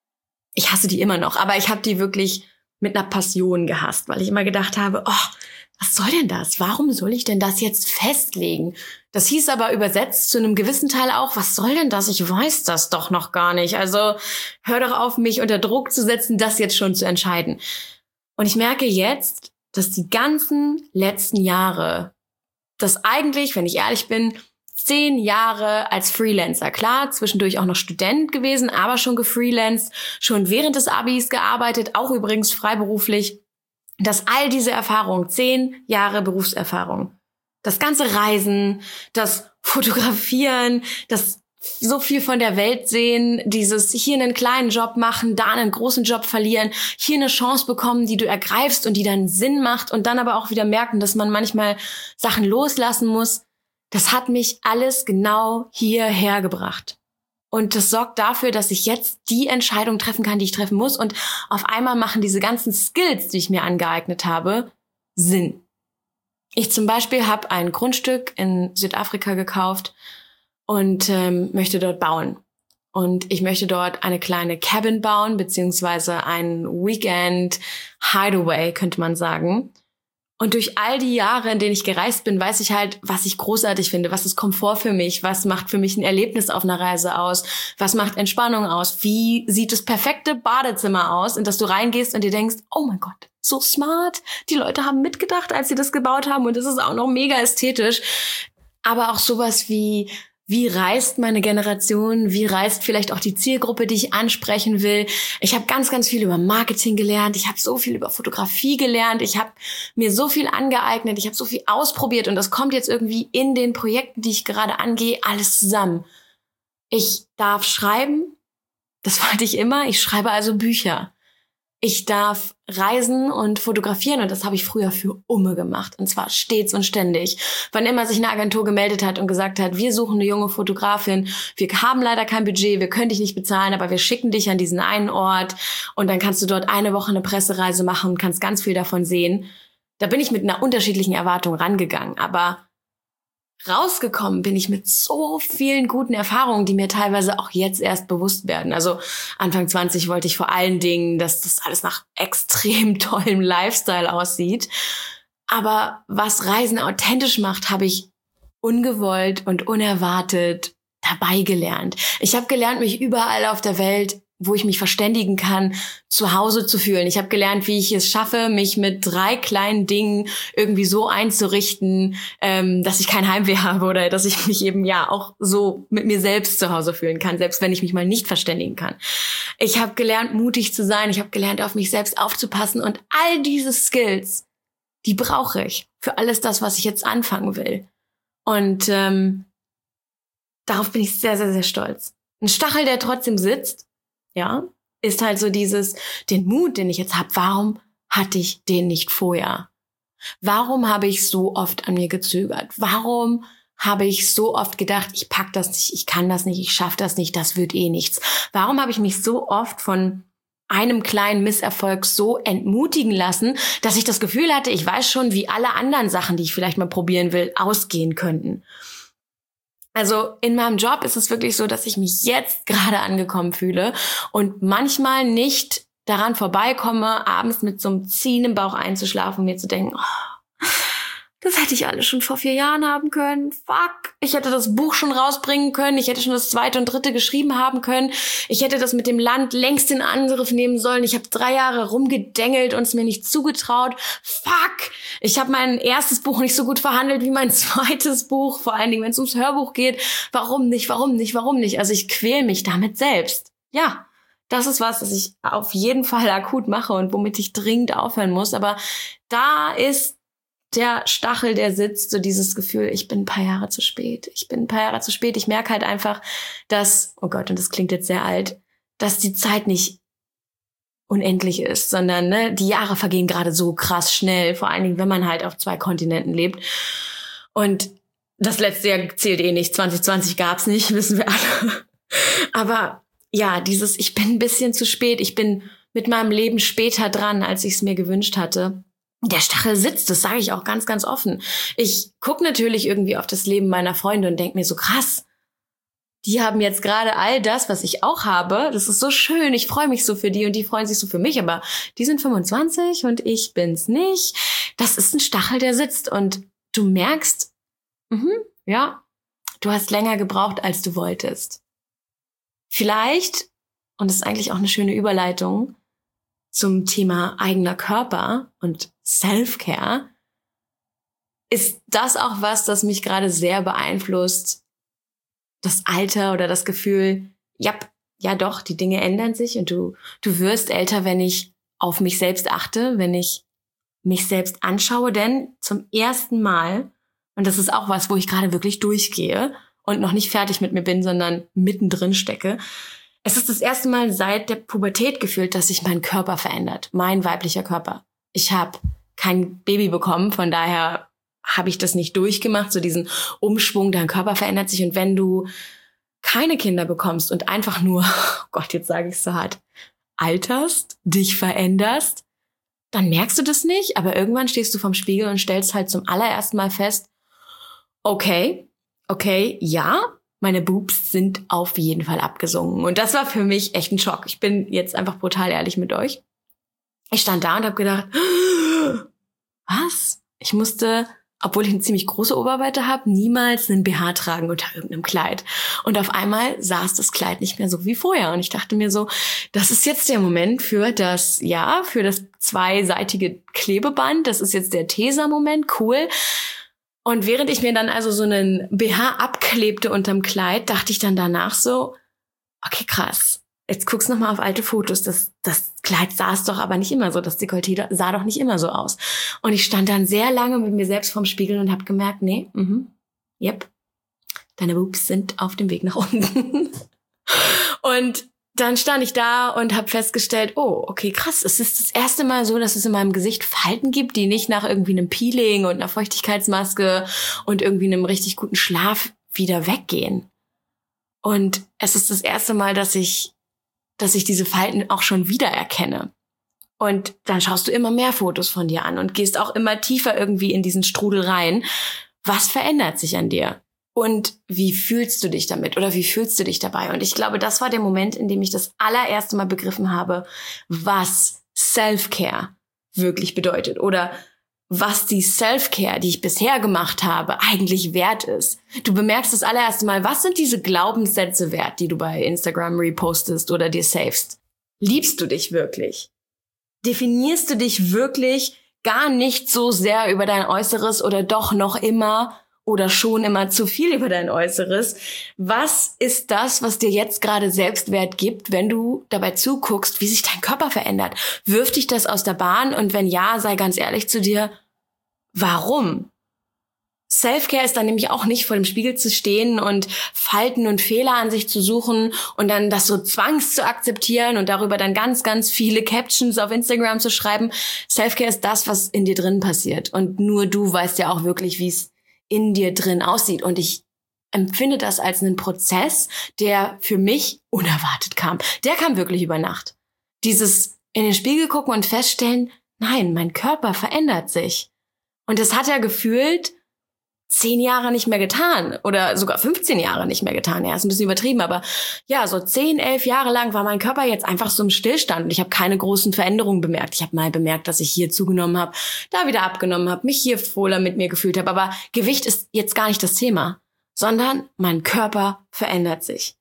[SPEAKER 1] Ich hasse die immer noch, aber ich habe die wirklich mit einer Passion gehasst, weil ich immer gedacht habe, oh, was soll denn das? Warum soll ich denn das jetzt festlegen? Das hieß aber übersetzt zu einem gewissen Teil auch, was soll denn das? Ich weiß das doch noch gar nicht. Also hör doch auf, mich unter Druck zu setzen, das jetzt schon zu entscheiden. Und ich merke jetzt, dass die ganzen letzten Jahre, das eigentlich, wenn ich ehrlich bin, zehn Jahre als Freelancer, klar, zwischendurch auch noch Student gewesen, aber schon gefreelanced, schon während des Abis gearbeitet, auch übrigens freiberuflich, dass all diese Erfahrungen, zehn Jahre Berufserfahrung, das ganze Reisen, das Fotografieren, das so viel von der Welt sehen, dieses hier einen kleinen Job machen, da einen großen Job verlieren, hier eine Chance bekommen, die du ergreifst und die dann Sinn macht und dann aber auch wieder merken, dass man manchmal Sachen loslassen muss, das hat mich alles genau hierher gebracht. Und das sorgt dafür, dass ich jetzt die Entscheidung treffen kann, die ich treffen muss. Und auf einmal machen diese ganzen Skills, die ich mir angeeignet habe, Sinn. Ich zum Beispiel habe ein Grundstück in Südafrika gekauft und ähm, möchte dort bauen. Und ich möchte dort eine kleine Cabin bauen, beziehungsweise ein Weekend-Hideaway, könnte man sagen. Und durch all die Jahre, in denen ich gereist bin, weiß ich halt, was ich großartig finde, was ist Komfort für mich, was macht für mich ein Erlebnis auf einer Reise aus, was macht Entspannung aus, wie sieht das perfekte Badezimmer aus, in das du reingehst und dir denkst, oh mein Gott, so smart, die Leute haben mitgedacht, als sie das gebaut haben und das ist auch noch mega ästhetisch. Aber auch sowas wie, wie reist meine Generation, wie reist vielleicht auch die Zielgruppe, die ich ansprechen will. Ich habe ganz, ganz viel über Marketing gelernt, ich habe so viel über Fotografie gelernt, ich habe mir so viel angeeignet, ich habe so viel ausprobiert und das kommt jetzt irgendwie in den Projekten, die ich gerade angehe, alles zusammen. Ich darf schreiben, das wollte ich immer, ich schreibe also Bücher. Ich darf reisen und fotografieren und das habe ich früher für Umme gemacht und zwar stets und ständig. Wann immer sich eine Agentur gemeldet hat und gesagt hat, wir suchen eine junge Fotografin, wir haben leider kein Budget, wir können dich nicht bezahlen, aber wir schicken dich an diesen einen Ort und dann kannst du dort eine Woche eine Pressereise machen und kannst ganz viel davon sehen. Da bin ich mit einer unterschiedlichen Erwartung rangegangen, aber rausgekommen bin ich mit so vielen guten Erfahrungen, die mir teilweise auch jetzt erst bewusst werden. Also Anfang zwanzig wollte ich vor allen Dingen, dass das alles nach extrem tollem Lifestyle aussieht. Aber was Reisen authentisch macht, habe ich ungewollt und unerwartet dabei gelernt. Ich habe gelernt, mich überall auf der Welt, wo ich mich verständigen kann, zu Hause zu fühlen. Ich habe gelernt, wie ich es schaffe, mich mit drei kleinen Dingen irgendwie so einzurichten, ähm, dass ich kein Heimweh habe oder dass ich mich eben ja auch so mit mir selbst zu Hause fühlen kann, selbst wenn ich mich mal nicht verständigen kann. Ich habe gelernt, mutig zu sein. Ich habe gelernt, auf mich selbst aufzupassen. Und all diese Skills, die brauche ich für alles das, was ich jetzt anfangen will. Und ähm, darauf bin ich sehr, sehr, sehr stolz. Ein Stachel, der trotzdem sitzt, ja, ist halt so dieses, den Mut, den ich jetzt habe, warum hatte ich den nicht vorher? Warum habe ich so oft an mir gezögert? Warum habe ich so oft gedacht, ich pack das nicht, ich kann das nicht, ich schaffe das nicht, das wird eh nichts? Warum habe ich mich so oft von einem kleinen Misserfolg so entmutigen lassen, dass ich das Gefühl hatte, ich weiß schon, wie alle anderen Sachen, die ich vielleicht mal probieren will, ausgehen könnten? Also in meinem Job ist es wirklich so, dass ich mich jetzt gerade angekommen fühle und manchmal nicht daran vorbeikomme, abends mit so einem Ziehen im Bauch einzuschlafen und mir zu denken, oh, das hätte ich alles schon vor vier Jahren haben können. Fuck, ich hätte das Buch schon rausbringen können. Ich hätte schon das zweite und dritte geschrieben haben können. Ich hätte das mit dem Land längst in Angriff nehmen sollen. Ich habe drei Jahre rumgedengelt und es mir nicht zugetraut. Fuck, ich habe mein erstes Buch nicht so gut verhandelt wie mein zweites Buch. Vor allen Dingen, wenn es ums Hörbuch geht. Warum nicht, warum nicht, warum nicht? Also ich quäl mich damit selbst. Ja, das ist was, das ich auf jeden Fall akut mache und womit ich dringend aufhören muss. Aber da ist der Stachel, der sitzt, so dieses Gefühl, ich bin ein paar Jahre zu spät. Ich bin ein paar Jahre zu spät. Ich merke halt einfach, dass, oh Gott, und das klingt jetzt sehr alt, dass die Zeit nicht unendlich ist, sondern ne, die Jahre vergehen gerade so krass schnell, vor allen Dingen, wenn man halt auf zwei Kontinenten lebt. Und das letzte Jahr zählt eh nicht. zwanzig zwanzig gab's nicht, wissen wir alle. Aber ja, dieses, ich bin ein bisschen zu spät. Ich bin mit meinem Leben später dran, als ich es mir gewünscht hatte. Der Stachel sitzt, das sage ich auch ganz, ganz offen. Ich gucke natürlich irgendwie auf das Leben meiner Freunde und denke mir so, krass, die haben jetzt gerade all das, was ich auch habe. Das ist so schön, ich freue mich so für die und die freuen sich so für mich. Aber die sind fünfundzwanzig und ich bin's nicht. Das ist ein Stachel, der sitzt und du merkst, mh, ja, du hast länger gebraucht, als du wolltest. Vielleicht, und das ist eigentlich auch eine schöne Überleitung, zum Thema eigener Körper und Self-Care, ist das auch was, das mich gerade sehr beeinflusst. Das Alter oder das Gefühl, ja, ja doch, die Dinge ändern sich und du, du wirst älter, wenn ich auf mich selbst achte, wenn ich mich selbst anschaue. Denn zum ersten Mal, und das ist auch was, wo ich gerade wirklich durchgehe und noch nicht fertig mit mir bin, sondern mittendrin stecke, es ist das erste Mal seit der Pubertät gefühlt, dass sich mein Körper verändert. Mein weiblicher Körper. Ich habe kein Baby bekommen, von daher habe ich das nicht durchgemacht, so diesen Umschwung, dein Körper verändert sich. Und wenn du keine Kinder bekommst und einfach nur, oh Gott, jetzt sage ich es so hart, alterst, dich veränderst, dann merkst du das nicht. Aber irgendwann stehst du vorm Spiegel und stellst halt zum allerersten Mal fest, okay, okay, ja, meine Boobs sind auf jeden Fall abgesunken. Und das war für mich echt ein Schock. Ich bin jetzt einfach brutal ehrlich mit euch. Ich stand da und habe gedacht, was? Ich musste, obwohl ich eine ziemlich große Oberweite habe, niemals einen B H tragen unter irgendeinem Kleid. Und auf einmal saß das Kleid nicht mehr so wie vorher. Und ich dachte mir so, das ist jetzt der Moment für das, ja, für das zweiseitige Klebeband. Das ist jetzt der Tesa-Moment, cool. Und während ich mir dann also so einen B H abklebte unterm Kleid, dachte ich dann danach so, okay, krass, jetzt guckst du nochmal auf alte Fotos. Das, das Kleid saß doch aber nicht immer so, das Dekolleté sah doch nicht immer so aus. Und ich stand dann sehr lange mit mir selbst vorm Spiegel und habe gemerkt, nee, mhm, yep, deine Boobs sind auf dem Weg nach unten. Und dann stand ich da und habe festgestellt, oh, okay, krass, es ist das erste Mal so, dass es in meinem Gesicht Falten gibt, die nicht nach irgendwie einem Peeling und einer Feuchtigkeitsmaske und irgendwie einem richtig guten Schlaf wieder weggehen. Und es ist das erste Mal, dass ich, dass ich diese Falten auch schon wiedererkenne. Und dann schaust du immer mehr Fotos von dir an und gehst auch immer tiefer irgendwie in diesen Strudel rein. Was verändert sich an dir? Und wie fühlst du dich damit oder wie fühlst du dich dabei? Und ich glaube, das war der Moment, in dem ich das allererste Mal begriffen habe, was Self-Care wirklich bedeutet oder was die Self-Care, die ich bisher gemacht habe, eigentlich wert ist. Du bemerkst das allererste Mal, was sind diese Glaubenssätze wert, die du bei Instagram repostest oder dir savest? Liebst du dich wirklich? Definierst du dich wirklich gar nicht so sehr über dein Äußeres oder doch noch immer oder schon immer zu viel über dein Äußeres? Was ist das, was dir jetzt gerade Selbstwert gibt, wenn du dabei zuguckst, wie sich dein Körper verändert? Wirft dich das aus der Bahn? Und wenn ja, sei ganz ehrlich zu dir, warum? Self-Care ist dann nämlich auch nicht vor dem Spiegel zu stehen und Falten und Fehler an sich zu suchen und dann das so zwangs zu akzeptieren und darüber dann ganz, ganz viele Captions auf Instagram zu schreiben. Self-Care ist das, was in dir drin passiert. Und nur du weißt ja auch wirklich, wie es in dir drin aussieht. Und ich empfinde das als einen Prozess, der für mich unerwartet kam. Der kam wirklich über Nacht. Dieses in den Spiegel gucken und feststellen, nein, mein Körper verändert sich. Und das hat er gefühlt zehn Jahre nicht mehr getan oder sogar fünfzehn Jahre nicht mehr getan. Ja, ist ein bisschen übertrieben, aber ja, so zehn, elf Jahre lang war mein Körper jetzt einfach so im Stillstand und ich habe keine großen Veränderungen bemerkt. Ich habe mal bemerkt, dass ich hier zugenommen habe, da wieder abgenommen habe, mich hier wohler mit mir gefühlt habe, aber Gewicht ist jetzt gar nicht das Thema, sondern mein Körper verändert sich.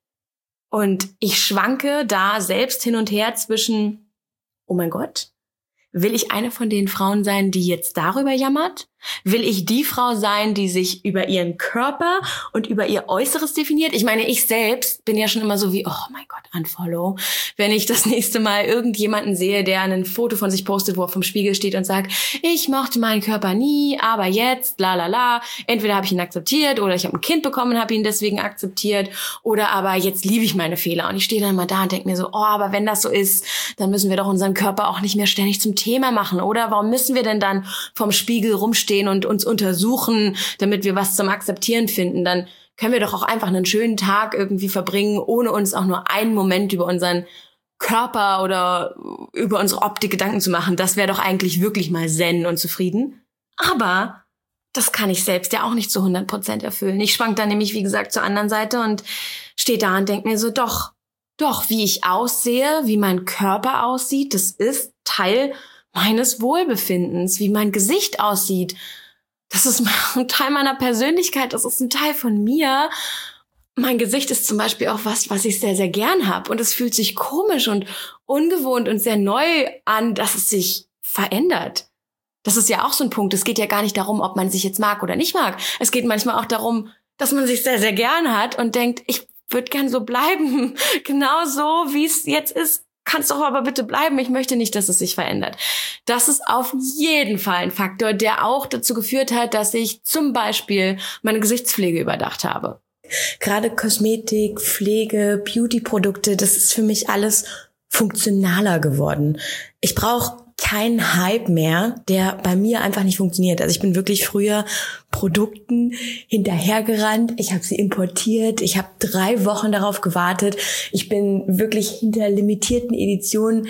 [SPEAKER 1] Und ich schwanke da selbst hin und her zwischen, oh mein Gott, will ich eine von den Frauen sein, die jetzt darüber jammert? Will ich die Frau sein, die sich über ihren Körper und über ihr Äußeres definiert? Ich meine, ich selbst bin ja schon immer so wie, oh mein Gott, unfollow. Wenn ich das nächste Mal irgendjemanden sehe, der ein Foto von sich postet, wo er vom Spiegel steht und sagt, ich mochte meinen Körper nie, aber jetzt, la la la. Entweder habe ich ihn akzeptiert oder ich habe ein Kind bekommen und habe ihn deswegen akzeptiert. Oder aber jetzt liebe ich meine Fehler. Und ich stehe dann mal da und denke mir so, oh, aber wenn das so ist, dann müssen wir doch unseren Körper auch nicht mehr ständig zum Thema machen, oder? Warum müssen wir denn dann vom Spiegel rumstehen und uns untersuchen, damit wir was zum Akzeptieren finden? Dann können wir doch auch einfach einen schönen Tag irgendwie verbringen, ohne uns auch nur einen Moment über unseren Körper oder über unsere Optik Gedanken zu machen. Das wäre doch eigentlich wirklich mal zen und zufrieden. Aber das kann ich selbst ja auch nicht zu hundert Prozent erfüllen. Ich schwank dann nämlich, wie gesagt, zur anderen Seite und stehe da und denke mir so, doch, doch, wie ich aussehe, wie mein Körper aussieht, das ist Teil meines Wohlbefindens, wie mein Gesicht aussieht. Das ist ein Teil meiner Persönlichkeit, das ist ein Teil von mir. Mein Gesicht ist zum Beispiel auch was, was ich sehr, sehr gern habe. Und es fühlt sich komisch und ungewohnt und sehr neu an, dass es sich verändert. Das ist ja auch so ein Punkt. Es geht ja gar nicht darum, ob man sich jetzt mag oder nicht mag. Es geht manchmal auch darum, dass man sich sehr, sehr gern hat und denkt, ich würde gern so bleiben. Genau so, wie es jetzt ist. Kannst doch aber bitte bleiben. Ich möchte nicht, dass es sich verändert. Das ist auf jeden Fall ein Faktor, der auch dazu geführt hat, dass ich zum Beispiel meine Gesichtspflege überdacht habe. Gerade Kosmetik, Pflege, Beauty-Produkte, das ist für mich alles funktionaler geworden. Ich brauche keinen Hype mehr, der bei mir einfach nicht funktioniert. Also ich bin wirklich früher Produkten hinterhergerannt. Ich habe sie importiert. Ich habe drei Wochen darauf gewartet. Ich bin wirklich hinter limitierten Editionen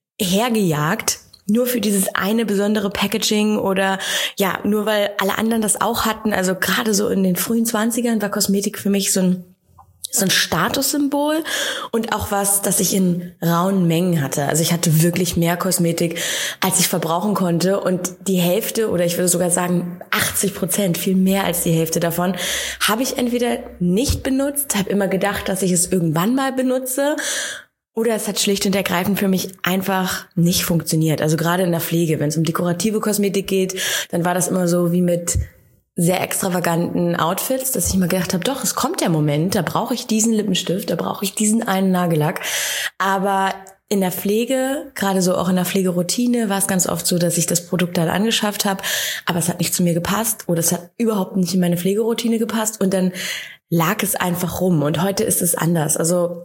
[SPEAKER 1] hergejagt. Nur für dieses eine besondere Packaging oder ja, nur weil alle anderen das auch hatten. Also gerade so in den frühen zwanzigern war Kosmetik für mich so ein so ein Statussymbol und auch was, das ich in rauen Mengen hatte. Also ich hatte wirklich mehr Kosmetik, als ich verbrauchen konnte und die Hälfte oder ich würde sogar sagen achtzig Prozent, viel mehr als die Hälfte davon, habe ich entweder nicht benutzt, habe immer gedacht, dass ich es irgendwann mal benutze oder es hat schlicht und ergreifend für mich einfach nicht funktioniert. Also gerade in der Pflege, wenn es um dekorative Kosmetik geht, dann war das immer so wie mit sehr extravaganten Outfits, dass ich mir gedacht habe, doch, es kommt der Moment, da brauche ich diesen Lippenstift, da brauche ich diesen einen Nagellack. Aber in der Pflege, gerade so auch in der Pflegeroutine, war es ganz oft so, dass ich das Produkt dann angeschafft habe, aber es hat nicht zu mir gepasst oder es hat überhaupt nicht in meine Pflegeroutine gepasst und dann lag es einfach rum. Und heute ist es anders. Also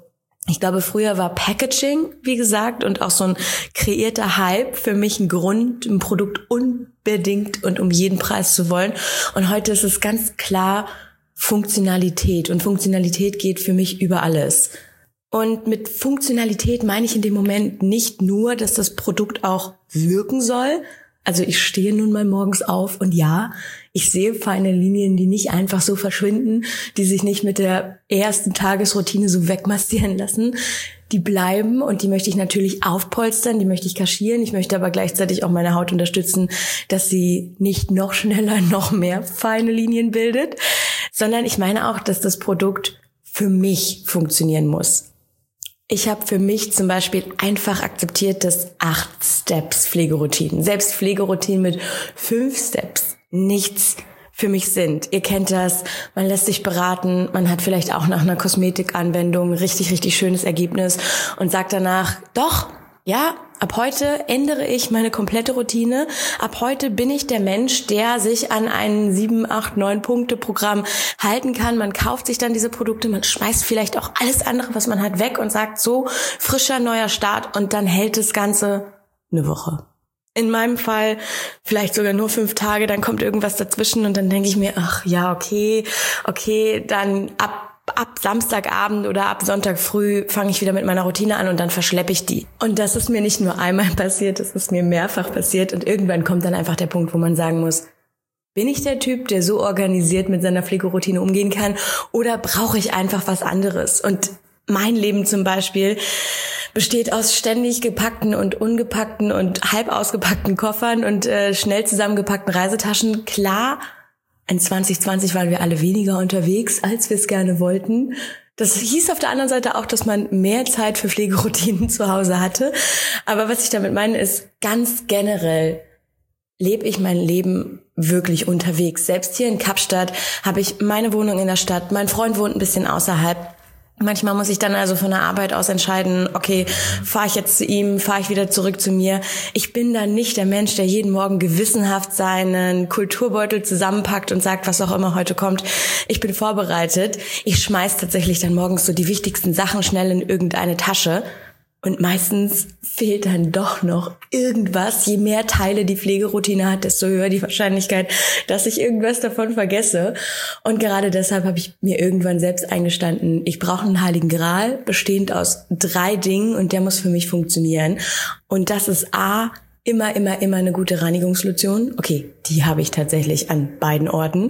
[SPEAKER 1] Ich glaube, früher war Packaging, wie gesagt, und auch so ein kreierter Hype für mich ein Grund, ein Produkt unbedingt und um jeden Preis zu wollen. Und heute ist es ganz klar Funktionalität. Und Funktionalität geht für mich über alles. Und mit Funktionalität meine ich in dem Moment nicht nur, dass das Produkt auch wirken soll. Also ich stehe nun mal morgens auf und ja, ich sehe feine Linien, die nicht einfach so verschwinden, die sich nicht mit der ersten Tagesroutine so wegmassieren lassen. Die bleiben und die möchte ich natürlich aufpolstern, die möchte ich kaschieren. Ich möchte aber gleichzeitig auch meine Haut unterstützen, dass sie nicht noch schneller, noch mehr feine Linien bildet, sondern ich meine auch, dass das Produkt für mich funktionieren muss. Ich habe für mich zum Beispiel einfach akzeptiert, dass acht Steps Pflegeroutinen, selbst Pflegeroutinen mit fünf Steps, nichts für mich sind. Ihr kennt das, man lässt sich beraten, man hat vielleicht auch nach einer Kosmetikanwendung ein richtig, richtig schönes Ergebnis und sagt danach, doch, ja, ab heute ändere ich meine komplette Routine. Ab heute bin ich der Mensch, der sich an ein sieben, acht, neun Punkte Programm halten kann. Man kauft sich dann diese Produkte, man schmeißt vielleicht auch alles andere, was man hat, weg und sagt so, frischer, neuer Start und dann hält das Ganze eine Woche. In meinem Fall vielleicht sogar nur fünf Tage, dann kommt irgendwas dazwischen und dann denke ich mir, ach ja, okay, okay, dann ab Ab Samstagabend oder ab Sonntag früh fange ich wieder mit meiner Routine an und dann verschleppe ich die. Und das ist mir nicht nur einmal passiert, das ist mir mehrfach passiert. Und irgendwann kommt dann einfach der Punkt, wo man sagen muss, bin ich der Typ, der so organisiert mit seiner Pflegeroutine umgehen kann oder brauche ich einfach was anderes? Und mein Leben zum Beispiel besteht aus ständig gepackten und ungepackten und halb ausgepackten Koffern und äh, schnell zusammengepackten Reisetaschen. Klar, in zwanzig zwanzig waren wir alle weniger unterwegs, als wir es gerne wollten. Das hieß auf der anderen Seite auch, dass man mehr Zeit für Pflegeroutinen zu Hause hatte. Aber was ich damit meine, ist, ganz generell lebe ich mein Leben wirklich unterwegs. Selbst hier in Kapstadt habe ich meine Wohnung in der Stadt. Mein Freund wohnt ein bisschen außerhalb. Manchmal muss ich dann also von der Arbeit aus entscheiden, okay, fahre ich jetzt zu ihm, fahre ich wieder zurück zu mir. Ich bin dann nicht der Mensch, der jeden Morgen gewissenhaft seinen Kulturbeutel zusammenpackt und sagt, was auch immer heute kommt. Ich bin vorbereitet. Ich schmeiß tatsächlich dann morgens so die wichtigsten Sachen schnell in irgendeine Tasche. Und meistens fehlt dann doch noch irgendwas. Je mehr Teile die Pflegeroutine hat, desto höher die Wahrscheinlichkeit, dass ich irgendwas davon vergesse. Und gerade deshalb habe ich mir irgendwann selbst eingestanden, ich brauche einen heiligen Gral, bestehend aus drei Dingen und der muss für mich funktionieren. Und das ist A, immer, immer, immer eine gute Reinigungslotion. Okay, die habe ich tatsächlich an beiden Orten.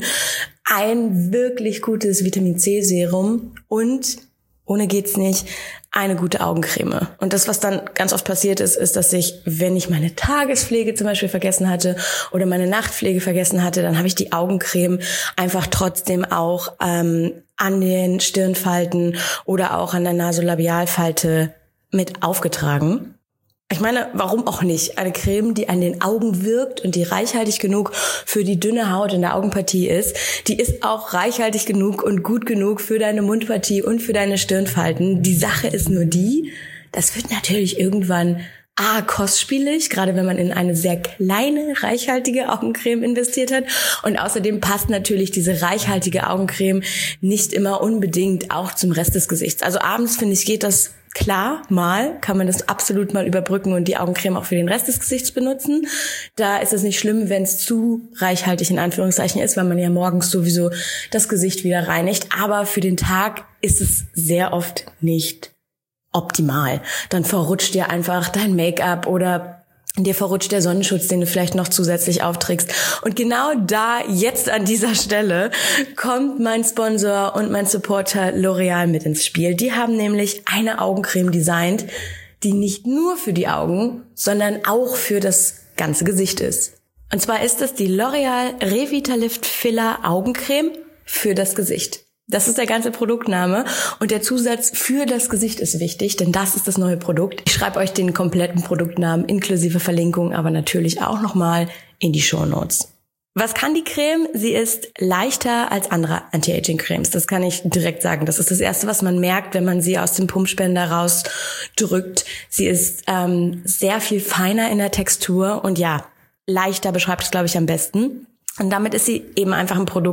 [SPEAKER 1] Ein wirklich gutes Vitamin-C-Serum und, ohne geht's nicht, eine gute Augencreme. Und das, was dann ganz oft passiert ist, ist, dass ich, wenn ich meine Tagespflege zum Beispiel vergessen hatte oder meine Nachtpflege vergessen hatte, dann habe ich die Augencreme einfach trotzdem auch ähm, an den Stirnfalten oder auch an der Nasolabialfalte mit aufgetragen. Ich meine, warum auch nicht? Eine Creme, die an den Augen wirkt und die reichhaltig genug für die dünne Haut in der Augenpartie ist, die ist auch reichhaltig genug und gut genug für deine Mundpartie und für deine Stirnfalten. Die Sache ist nur die, das wird natürlich irgendwann A, kostspielig, gerade wenn man in eine sehr kleine, reichhaltige Augencreme investiert hat. Und außerdem passt natürlich diese reichhaltige Augencreme nicht immer unbedingt auch zum Rest des Gesichts. Also abends, finde ich, geht das klar, mal kann man das absolut mal überbrücken und die Augencreme auch für den Rest des Gesichts benutzen. Da ist es nicht schlimm, wenn es zu reichhaltig in Anführungszeichen ist, weil man ja morgens sowieso das Gesicht wieder reinigt. Aber für den Tag ist es sehr oft nicht optimal. Dann verrutscht dir einfach dein Make-up oder dir verrutscht der Sonnenschutz, den du vielleicht noch zusätzlich aufträgst. Und genau da, jetzt an dieser Stelle, kommt mein Sponsor und mein Supporter L'Oreal mit ins Spiel. Die haben nämlich eine Augencreme designt, die nicht nur für die Augen, sondern auch für das ganze Gesicht ist. Und zwar ist es die L'Oreal Revitalift Filler Augencreme für das Gesicht. Das ist der ganze Produktname und der Zusatz für das Gesicht ist wichtig, denn das ist das neue Produkt. Ich schreibe euch den kompletten Produktnamen inklusive Verlinkung, aber natürlich auch nochmal in die Shownotes. Was kann die Creme? Sie ist leichter als andere Anti-Aging-Cremes. Das kann ich direkt sagen. Das ist das Erste, was man merkt, wenn man sie aus dem Pumpspender rausdrückt. Sie ist ähm, sehr viel feiner in der Textur und ja, leichter beschreibt es, glaube ich, am besten. Und damit ist sie eben einfach ein Produkt,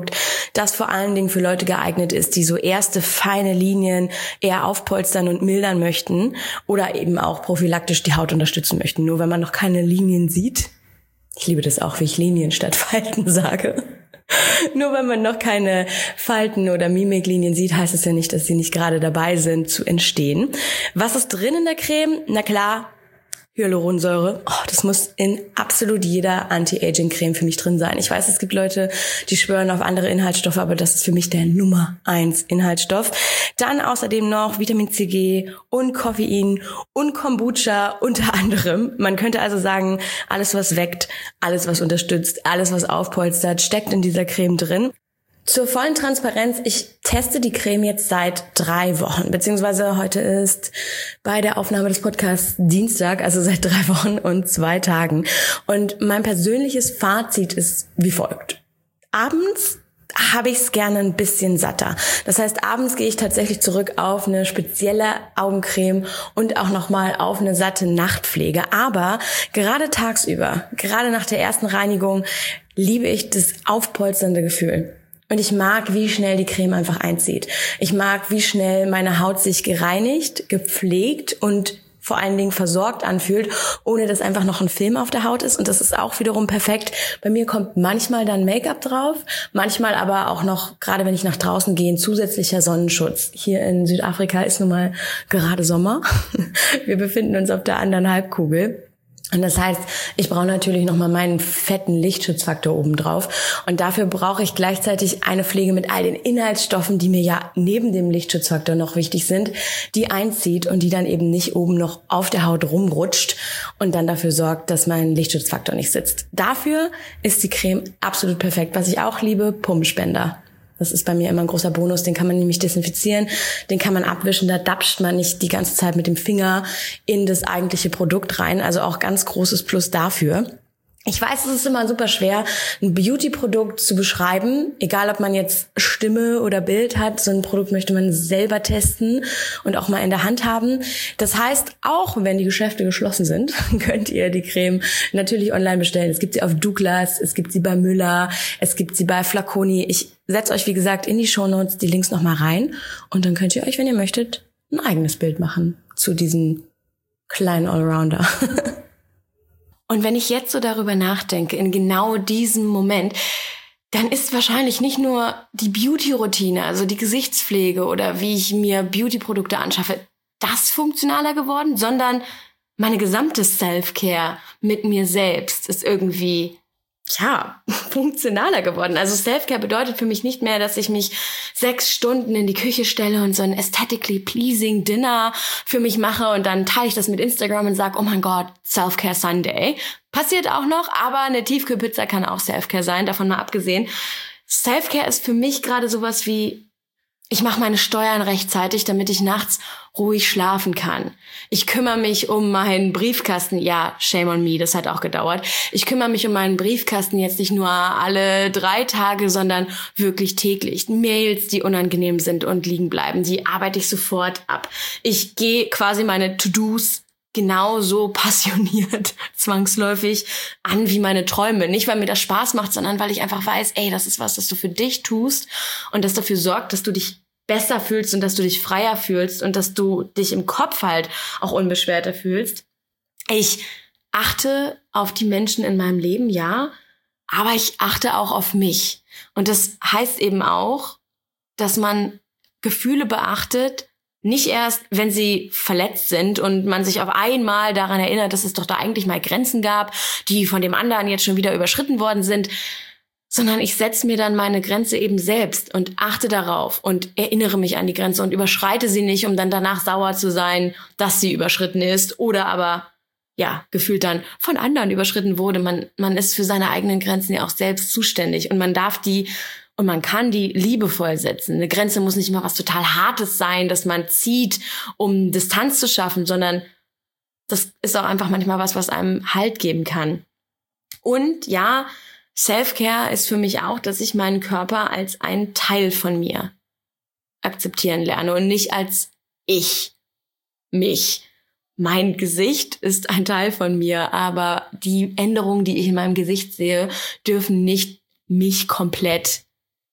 [SPEAKER 1] das vor allen Dingen für Leute geeignet ist, die so erste feine Linien eher aufpolstern und mildern möchten oder eben auch prophylaktisch die Haut unterstützen möchten. Nur wenn man noch keine Linien sieht, ich liebe das auch, wie ich Linien statt Falten sage. Nur wenn man noch keine Falten oder Mimiklinien sieht, heißt es ja nicht, dass sie nicht gerade dabei sind zu entstehen. Was ist drin in der Creme? Na klar, Hyaluronsäure. Oh, das muss in absolut jeder Anti-Aging-Creme für mich drin sein. Ich weiß, es gibt Leute, die schwören auf andere Inhaltsstoffe, aber das ist für mich der Nummer eins Inhaltsstoff. Dann außerdem noch Vitamin C G und Koffein und Kombucha unter anderem. Man könnte also sagen, alles was weckt, alles was unterstützt, alles was aufpolstert, steckt in dieser Creme drin. Zur vollen Transparenz, ich teste die Creme jetzt seit drei Wochen, beziehungsweise heute ist bei der Aufnahme des Podcasts Dienstag, also seit drei Wochen und zwei Tagen. Und mein persönliches Fazit ist wie folgt. Abends habe ich es gerne ein bisschen satter. Das heißt, abends gehe ich tatsächlich zurück auf eine spezielle Augencreme und auch nochmal auf eine satte Nachtpflege. Aber gerade tagsüber, gerade nach der ersten Reinigung, liebe ich das aufpolsternde Gefühl. Und ich mag, wie schnell die Creme einfach einzieht. Ich mag, wie schnell meine Haut sich gereinigt, gepflegt und vor allen Dingen versorgt anfühlt, ohne dass einfach noch ein Film auf der Haut ist. Und das ist auch wiederum perfekt. Bei mir kommt manchmal dann Make-up drauf, manchmal aber auch noch, gerade wenn ich nach draußen gehe, ein zusätzlicher Sonnenschutz. Hier in Südafrika ist nun mal gerade Sommer. Wir befinden uns auf der anderen Halbkugel. Und das heißt, ich brauche natürlich nochmal meinen fetten Lichtschutzfaktor obendrauf. Und dafür brauche ich gleichzeitig eine Pflege mit all den Inhaltsstoffen, die mir ja neben dem Lichtschutzfaktor noch wichtig sind, die einzieht und die dann eben nicht oben noch auf der Haut rumrutscht und dann dafür sorgt, dass mein Lichtschutzfaktor nicht sitzt. Dafür ist die Creme absolut perfekt. Was ich auch liebe, Pumpenspender. Das ist bei mir immer ein großer Bonus, den kann man nämlich desinfizieren, den kann man abwischen, da dapscht man nicht die ganze Zeit mit dem Finger in das eigentliche Produkt rein, also auch ganz großes Plus dafür. Ich weiß, es ist immer super schwer, ein Beauty-Produkt zu beschreiben, egal ob man jetzt Stimme oder Bild hat. So ein Produkt möchte man selber testen und auch mal in der Hand haben. Das heißt, auch wenn die Geschäfte geschlossen sind, könnt ihr die Creme natürlich online bestellen. Es gibt sie auf Douglas, es gibt sie bei Müller, es gibt sie bei Flaconi. Ich setze euch, wie gesagt, in die Shownotes die Links nochmal rein und dann könnt ihr euch, wenn ihr möchtet, ein eigenes Bild machen zu diesem kleinen Allrounder. Und wenn ich jetzt so darüber nachdenke, in genau diesem Moment, dann ist wahrscheinlich nicht nur die Beauty-Routine, also die Gesichtspflege oder wie ich mir Beauty-Produkte anschaffe, das funktionaler geworden, sondern meine gesamte Self-Care mit mir selbst ist irgendwie, ja, funktionaler geworden. Also Self-Care bedeutet für mich nicht mehr, dass ich mich sechs Stunden in die Küche stelle und so ein aesthetically pleasing Dinner für mich mache und dann teile ich das mit Instagram und sage, oh mein Gott, Self-Care Sunday. Passiert auch noch, aber eine Tiefkühlpizza kann auch Self-Care sein, davon mal abgesehen. Self-Care ist für mich gerade sowas wie, ich mache meine Steuern rechtzeitig, damit ich nachts ruhig schlafen kann. Ich kümmere mich um meinen Briefkasten. Ja, shame on me, das hat auch gedauert. Ich kümmere mich um meinen Briefkasten jetzt nicht nur alle drei Tage, sondern wirklich täglich. Mails, die unangenehm sind und liegen bleiben, die arbeite ich sofort ab. Ich gehe quasi meine To-Dos genauso passioniert, zwangsläufig an wie meine Träume. Nicht, weil mir das Spaß macht, sondern weil ich einfach weiß, ey, das ist was, das du für dich tust und das dafür sorgt, dass du dich besser fühlst und dass du dich freier fühlst und dass du dich im Kopf halt auch unbeschwerter fühlst. Ich achte auf die Menschen in meinem Leben, ja, aber ich achte auch auf mich. Und das heißt eben auch, dass man Gefühle beachtet, nicht erst, wenn sie verletzt sind und man sich auf einmal daran erinnert, dass es doch da eigentlich mal Grenzen gab, die von dem anderen jetzt schon wieder überschritten worden sind, sondern ich setze mir dann meine Grenze eben selbst und achte darauf und erinnere mich an die Grenze und überschreite sie nicht, um dann danach sauer zu sein, dass sie überschritten ist oder aber, ja, gefühlt dann von anderen überschritten wurde. Man, man ist für seine eigenen Grenzen ja auch selbst zuständig und man darf die und man kann die liebevoll setzen. Eine Grenze muss nicht immer was total Hartes sein, dass man zieht, um Distanz zu schaffen, sondern das ist auch einfach manchmal was, was einem Halt geben kann. Und ja, Self-Care ist für mich auch, dass ich meinen Körper als einen Teil von mir akzeptieren lerne und nicht als ich, mich. Mein Gesicht ist ein Teil von mir, aber die Änderungen, die ich in meinem Gesicht sehe, dürfen nicht mich komplett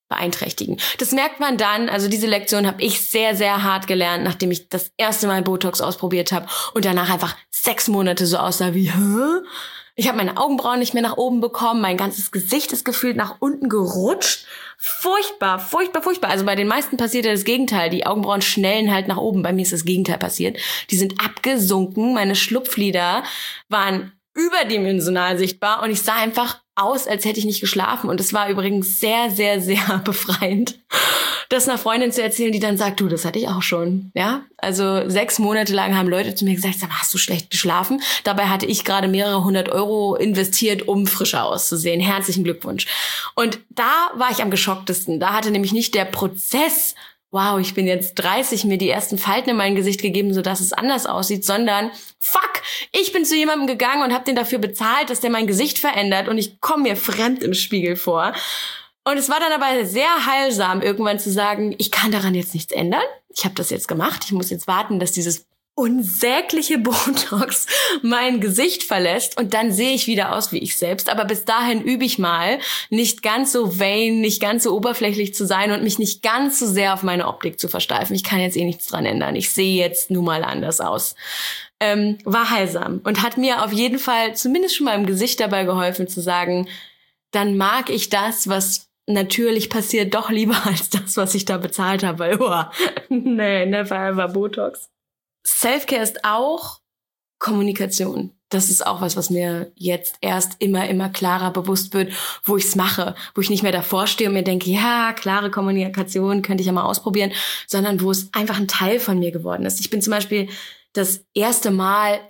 [SPEAKER 1] beeinträchtigen. Das merkt man dann, also diese Lektion habe ich sehr, sehr hart gelernt, nachdem ich das erste Mal Botox ausprobiert habe und danach einfach sechs Monate so aussah wie, hä? Ich habe meine Augenbrauen nicht mehr nach oben bekommen, mein ganzes Gesicht ist gefühlt nach unten gerutscht. Furchtbar, furchtbar, furchtbar. Also bei den meisten passiert ja das Gegenteil. Die Augenbrauen schnellen halt nach oben. Bei mir ist das Gegenteil passiert. Die sind abgesunken, meine Schlupflider waren überdimensional sichtbar und ich sah einfach aus, als hätte ich nicht geschlafen. Und es war übrigens sehr, sehr, sehr befreiend, das einer Freundin zu erzählen, die dann sagt, du, das hatte ich auch schon. Ja, also sechs Monate lang haben Leute zu mir gesagt, sag mal, hast du schlecht geschlafen? Dabei hatte ich gerade mehrere hundert Euro investiert, um frischer auszusehen. Herzlichen Glückwunsch. Und da war ich am geschocktesten. Da hatte nämlich nicht der Prozess, wow, ich bin jetzt dreißig, mir die ersten Falten in mein Gesicht gegeben, sodass es anders aussieht, sondern fuck, ich bin zu jemandem gegangen und habe den dafür bezahlt, dass der mein Gesicht verändert und ich komme mir fremd im Spiegel vor. Und es war dann aber sehr heilsam, irgendwann zu sagen, ich kann daran jetzt nichts ändern. Ich habe das jetzt gemacht. Ich muss jetzt warten, dass dieses unsägliche Botox mein Gesicht verlässt und dann sehe ich wieder aus wie ich selbst. Aber bis dahin übe ich mal, nicht ganz so vain, nicht ganz so oberflächlich zu sein und mich nicht ganz so sehr auf meine Optik zu versteifen. Ich kann jetzt eh nichts dran ändern. Ich sehe jetzt nun mal anders aus. Ähm, war heilsam und hat mir auf jeden Fall zumindest schon mal im Gesicht dabei geholfen zu sagen, dann mag ich das, was natürlich passiert, doch lieber als das, was ich da bezahlt habe. Weil, oh, nee, never ever Botox. Selfcare ist auch Kommunikation. Das ist auch was, was mir jetzt erst immer, immer klarer bewusst wird, wo ich es mache. Wo ich nicht mehr davor stehe und mir denke, ja, klare Kommunikation könnte ich ja mal ausprobieren, sondern wo es einfach ein Teil von mir geworden ist. Ich bin zum Beispiel das erste Mal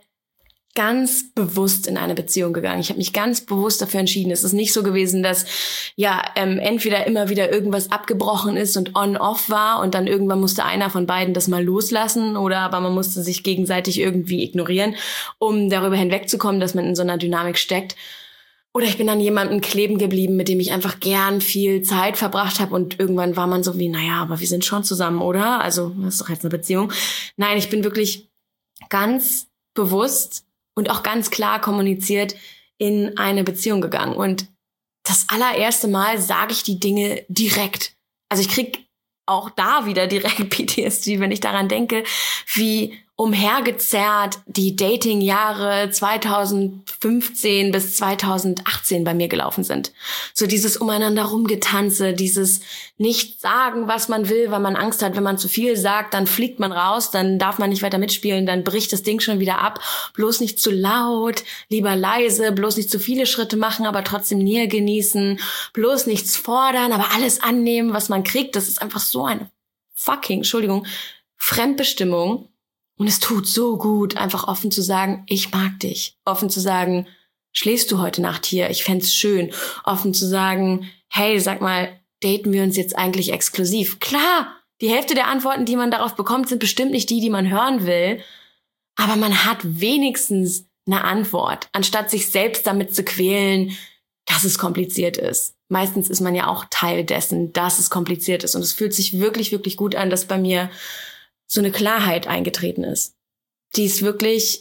[SPEAKER 1] ganz bewusst in eine Beziehung gegangen. Ich habe mich ganz bewusst dafür entschieden. Es ist nicht so gewesen, dass ja ähm, entweder immer wieder irgendwas abgebrochen ist und on-off war und dann irgendwann musste einer von beiden das mal loslassen oder aber man musste sich gegenseitig irgendwie ignorieren, um darüber hinwegzukommen, dass man in so einer Dynamik steckt. Oder ich bin an jemandem kleben geblieben, mit dem ich einfach gern viel Zeit verbracht habe und irgendwann war man so wie, naja, aber wir sind schon zusammen, oder? Also das ist doch jetzt eine Beziehung. Nein, ich bin wirklich ganz bewusst und auch ganz klar kommuniziert in eine Beziehung gegangen. Und das allererste Mal sage ich die Dinge direkt. Also ich krieg auch da wieder direkt P T S D, wenn ich daran denke, wie umhergezerrt die Dating-Jahre zweitausendfünfzehn bis zweitausendachtzehn bei mir gelaufen sind. So dieses umeinander rumgetanze, dieses nicht sagen, was man will, weil man Angst hat, wenn man zu viel sagt, dann fliegt man raus, dann darf man nicht weiter mitspielen, dann bricht das Ding schon wieder ab. Bloß nicht zu laut, lieber leise, bloß nicht zu viele Schritte machen, aber trotzdem Nähe genießen, bloß nichts fordern, aber alles annehmen, was man kriegt. Das ist einfach so eine fucking, Entschuldigung, Fremdbestimmung. Und es tut so gut, einfach offen zu sagen, ich mag dich. Offen zu sagen, schläfst du heute Nacht hier? Ich fänd's schön. Offen zu sagen, hey, sag mal, daten wir uns jetzt eigentlich exklusiv? Klar, die Hälfte der Antworten, die man darauf bekommt, sind bestimmt nicht die, die man hören will. Aber man hat wenigstens eine Antwort, anstatt sich selbst damit zu quälen, dass es kompliziert ist. Meistens ist man ja auch Teil dessen, dass es kompliziert ist. Und es fühlt sich wirklich, wirklich gut an, dass bei mir so eine Klarheit eingetreten ist. Die ist wirklich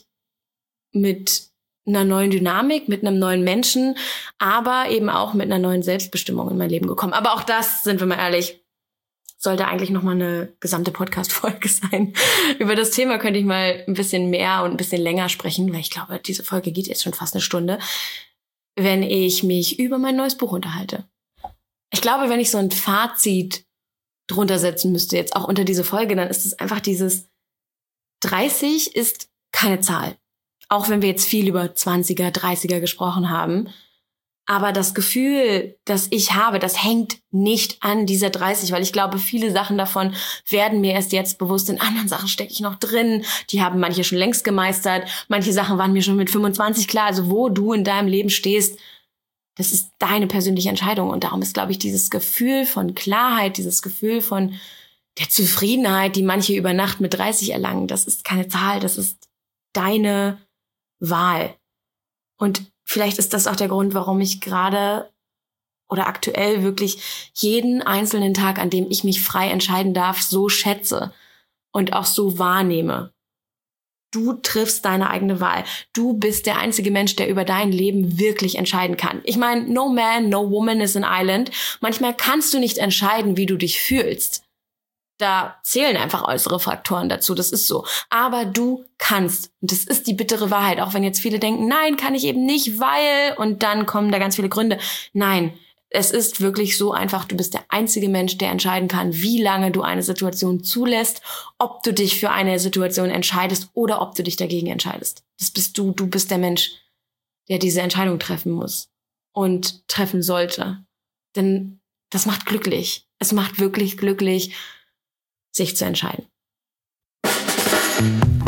[SPEAKER 1] mit einer neuen Dynamik, mit einem neuen Menschen, aber eben auch mit einer neuen Selbstbestimmung in mein Leben gekommen. Aber auch das, sind wir mal ehrlich, sollte eigentlich nochmal eine gesamte Podcast-Folge sein. Über das Thema könnte ich mal ein bisschen mehr und ein bisschen länger sprechen, weil ich glaube, diese Folge geht jetzt schon fast eine Stunde, wenn ich mich über mein neues Buch unterhalte. Ich glaube, wenn ich so ein Fazit drunter setzen müsste, jetzt auch unter diese Folge, dann ist es einfach dieses dreißig ist keine Zahl. Auch wenn wir jetzt viel über zwanziger, dreißiger gesprochen haben. Aber das Gefühl, das ich habe, das hängt nicht an dieser dreißig, weil ich glaube, viele Sachen davon werden mir erst jetzt bewusst. In anderen Sachen stecke ich noch drin. Die haben manche schon längst gemeistert. Manche Sachen waren mir schon mit fünfundzwanzig klar. Also wo du in deinem Leben stehst, das ist deine persönliche Entscheidung. Und darum ist, glaube ich, dieses Gefühl von Klarheit, dieses Gefühl von der Zufriedenheit, die manche über Nacht mit dreißig erlangen, das ist keine Zahl, das ist deine Wahl. Und vielleicht ist das auch der Grund, warum ich gerade oder aktuell wirklich jeden einzelnen Tag, an dem ich mich frei entscheiden darf, so schätze und auch so wahrnehme. Du triffst deine eigene Wahl. Du bist der einzige Mensch, der über dein Leben wirklich entscheiden kann. Ich meine, no man, no woman is an island. Manchmal kannst du nicht entscheiden, wie du dich fühlst. Da zählen einfach äußere Faktoren dazu, das ist so. Aber du kannst. Und das ist die bittere Wahrheit, auch wenn jetzt viele denken, nein, kann ich eben nicht, weil... Und dann kommen da ganz viele Gründe. Nein, es ist wirklich so einfach, du bist der einzige Mensch, der entscheiden kann, wie lange du eine Situation zulässt, ob du dich für eine Situation entscheidest oder ob du dich dagegen entscheidest. Das bist du, du bist der Mensch, der diese Entscheidung treffen muss und treffen sollte. Denn das macht glücklich. Es macht wirklich glücklich, sich zu entscheiden.